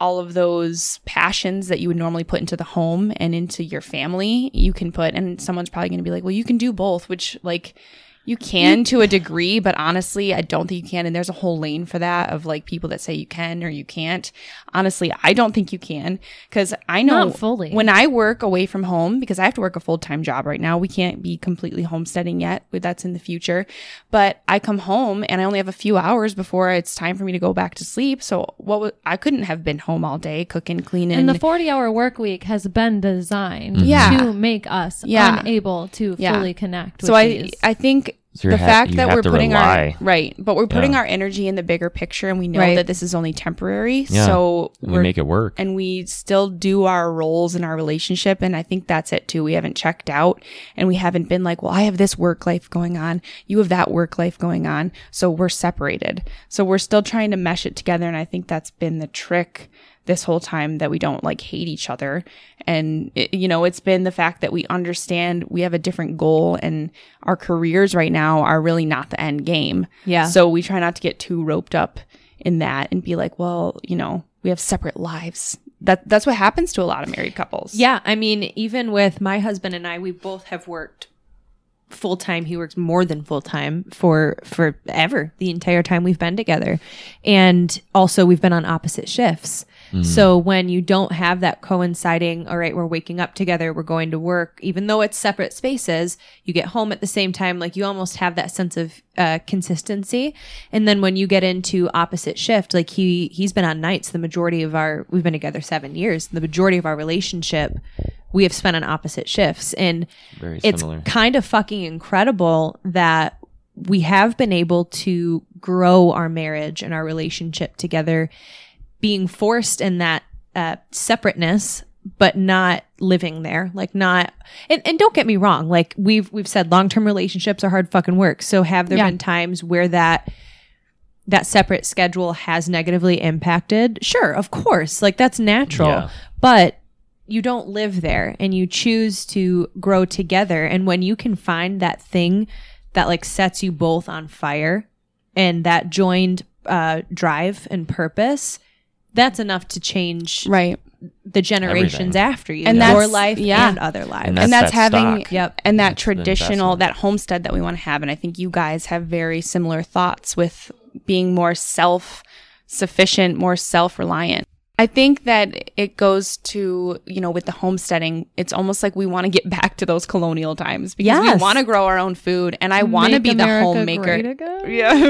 all of those passions that you would normally put into the home and into your family, you can put, and someone's probably going to be like, well, you can do both, which like you can to a degree, but honestly, I don't think you can. And there's a whole lane for that of like people that say you can or you can't. Honestly, I don't think you can, because I know Not fully. when I work away from home, because I have to work a full-time job right now, we can't be completely homesteading yet, but that's in the future. But I come home and I only have a few hours before it's time for me to go back to sleep. So what w- I couldn't have been home all day cooking, cleaning. And the forty-hour work week has been designed Yeah. to make us Yeah. unable to Yeah. fully connect with So I, these. I think So you're the ha- fact you that have we're to putting our rely. right, but we're putting Yeah. our energy in the bigger picture, and we know Right. that this is only temporary. Yeah. So And we we're make it work. and we still do our roles in our relationship, and I think that's it too. We haven't checked out, and we haven't been like, well, I have this work life going on, you have that work life going on, so we're separated. So we're still trying to mesh it together, and I think that's been the trick this whole time, that we don't like hate each other. And it, you know, it's been the fact that we understand we have a different goal, and our careers right now are really not the end game. Yeah. So we try not to get too roped up in that and be like, well, you know, we have separate lives. That that's what happens to a lot of married couples. Yeah, I mean, even with my husband and I, we both have worked full time. He works more than full time for forever, the entire time we've been together, and also we've been on opposite shifts. So when you don't have that coinciding, all right, we're waking up together, we're going to work, even though it's separate spaces, you get home at the same time, like you almost have that sense of uh, consistency. And then when you get into opposite shift, like he, he's been on nights, the majority of our, we've been together seven years, the majority of our relationship, we have spent on opposite shifts. And Very it's similar. kind of fucking incredible that we have been able to grow our marriage and our relationship together, being forced in that uh, separateness, but not living there. Like not, and, and don't get me wrong, like we've we've said long-term relationships are hard fucking work. So have there Yeah. been times where that that separate schedule has negatively impacted? Sure, of course. Like that's natural. Yeah. But you don't live there, and you choose to grow together. And when you can find that thing that like sets you both on fire, and that joined uh, drive and purpose, that's enough to change Right. the generations Everything. after you, And your that's- life yeah. and other lives. And And That's that's that having stock. Yep. and that That's the traditional, investment. that homestead that we want to have. And I think you guys have very similar thoughts with being more self sufficient, more self reliant. I think that it goes to, you know, with the homesteading, it's almost like we want to get back to those colonial times, because we Yes. want to grow our own food, and I want to Make be the America homemaker. great again?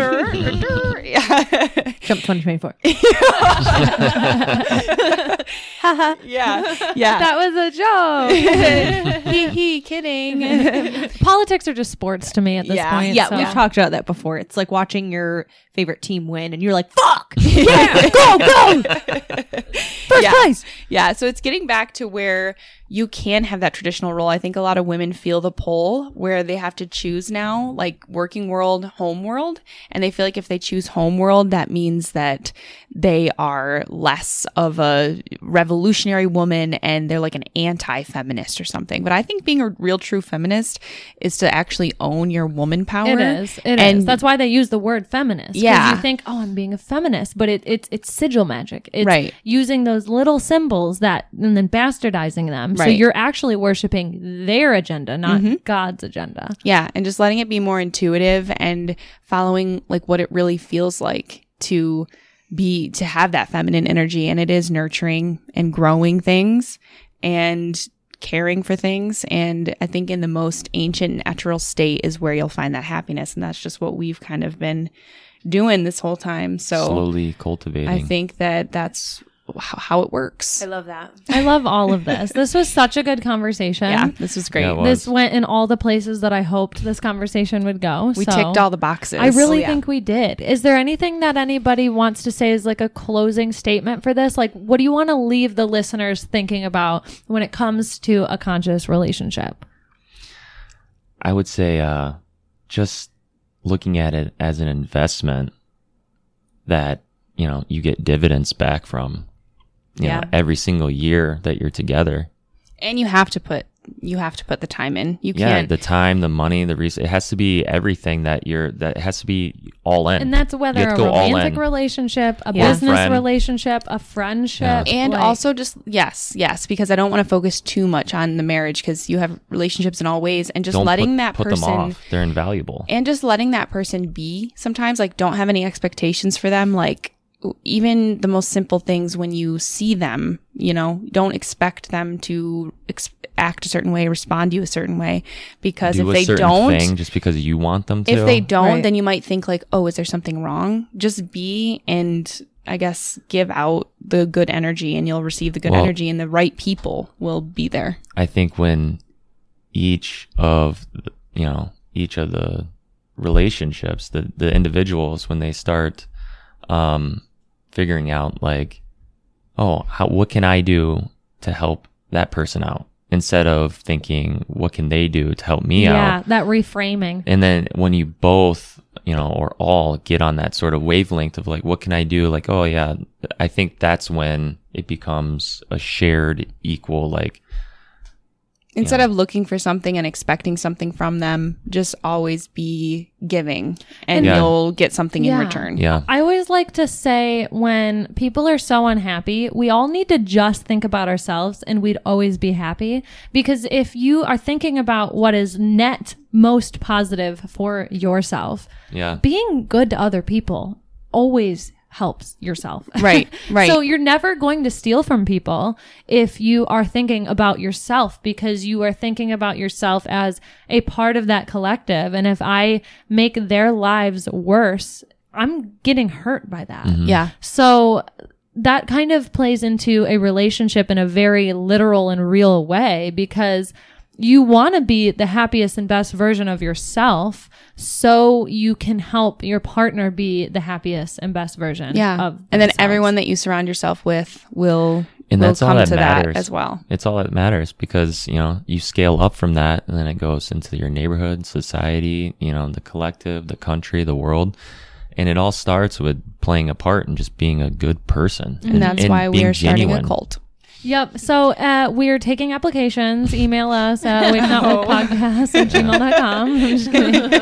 Yeah. yeah. Jump twenty twenty-four. Yeah. Yeah. That was a joke. Hee hee, kidding. Politics are just sports to me at this Yeah. point. Yeah, so. we've talked about that before. It's like watching your favorite team win, and you're like, "Fuck, yeah, go, go, first Yeah. place." Yeah, so it's getting back to where you can have that traditional role. I think a lot of women feel the pull where they have to choose now, like working world, home world. And they feel like if they choose home world, that means that they are less of a revolutionary woman and they're like an anti-feminist or something. But I think being a real true feminist is to actually own your woman power. It is. It And- is. That's why they use the word feminist. 'Cause Yeah. You think, oh, I'm being a feminist, but it, it's it's sigil magic. It's Right. using those little symbols that and then bastardizing them. So Right. you're actually worshiping their agenda, not God's agenda. Yeah, and just letting it be more intuitive and following like what it really feels like to be to have that feminine energy, and it is nurturing and growing things and caring for things. And I think in the most ancient natural state is where you'll find that happiness, and that's just what we've kind of been doing this whole time. So Slowly cultivating. I think that that's h- how it works. I love that. I love all of this. This was such a good conversation. Yeah, this was great. Yeah, it was. This went in all the places that I hoped this conversation would go. We so ticked all the boxes. I really Oh, yeah. think we did. Is there anything that anybody wants to say as like a closing statement for this? Like, what do you want to leave the listeners thinking about when it comes to a conscious relationship? I would say uh, just looking at it as an investment that, you know, you get dividends back from, you Yeah. know, every single year that you're together. And you have to put you have to put the time in. You Yeah, can't. the time, the money, the reason. It has to be everything that you're. That it has to be all in. And that's whether You have a to go all romantic in. relationship, a Yeah. business Friend. relationship, a friendship. and like- also just yes yes because I don't want to focus too much on the marriage, because you have relationships in all ways, and just Don't letting put, that put person them off. They're invaluable. and just letting that person be sometimes, like, don't have any expectations for them. Like, even the most simple things, when you see them, you know, don't expect them to ex- act a certain way, respond to you a certain way, because Do if a they certain don't, thing just because you want them to. if they don't, Right. then you might think like, oh, is there something wrong? Just be, and I guess give out the good energy, and you'll receive the good Well- energy, and the right people will be there. I think when each of the, you know each of the relationships, the the individuals, when they start um figuring out like, oh, how what can I do to help that person out, instead of thinking what can they do to help me yeah, out. that reframing. And then when you both, you know, or all get on that sort of wavelength of like, what can I do? Like, oh yeah, I think that's when it becomes a shared equal, like, Instead Yeah. of looking for something and expecting something from them, just always be giving, and Yeah. you'll get something Yeah. in return. yeah, I always like to say, when people are so unhappy, we all need to just think about ourselves and we'd always be happy. Because if you are thinking about what is net most positive for yourself, yeah. being good to other people always helps yourself. Right, right. So you're never going to steal from people if you are thinking about yourself, because you are thinking about yourself as a part of that collective. And if I make their lives worse, I'm getting hurt by that. Yeah. So that kind of plays into a relationship in a very literal and real way, because you want to be the happiest and best version of yourself, so you can help your partner be the happiest and best version Yeah. of And then themselves. everyone that you surround yourself with will, And will that's all come that to matters that as well. It's all that matters, because, you know, you scale up from that, and then it goes into your neighborhood, society, you know, the collective, the country, the world. And it all starts with playing a part and just being a good person. And that's why we being are starting genuine. a cult. Yep. So uh, we're taking applications. Email us at wake not woke podcast at gmail dot com. I'm just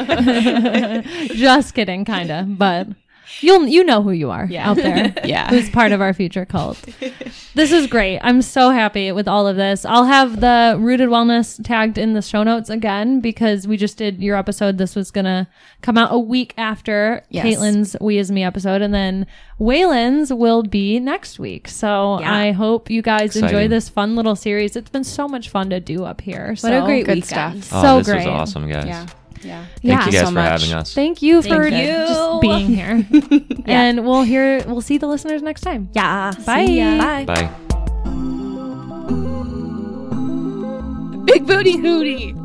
kidding. Just kidding, kind of. But you'll you know who you are Yeah. out there. Yeah. Who's part of our future cult. This is great. I'm so happy with all of this. I'll have the Rooted Wellness tagged in the show notes again, because we just did your episode. This was going to come out a week after Yes. Caitlin's We Is Me episode. And then Waylon's will be next week. So Yeah. I hope you guys enjoy Exciting. this fun little series. It's been so much fun to do up here. What so a great good weekend. stuff. Oh, so this great. was awesome, guys. Yeah. Yeah. Thank Yeah. you guys so for much. having us. Thank you for Thank you. just being here. And we'll hear, we'll see the listeners next time. Yeah. Bye. See ya. Bye. Bye. Big booty hootie.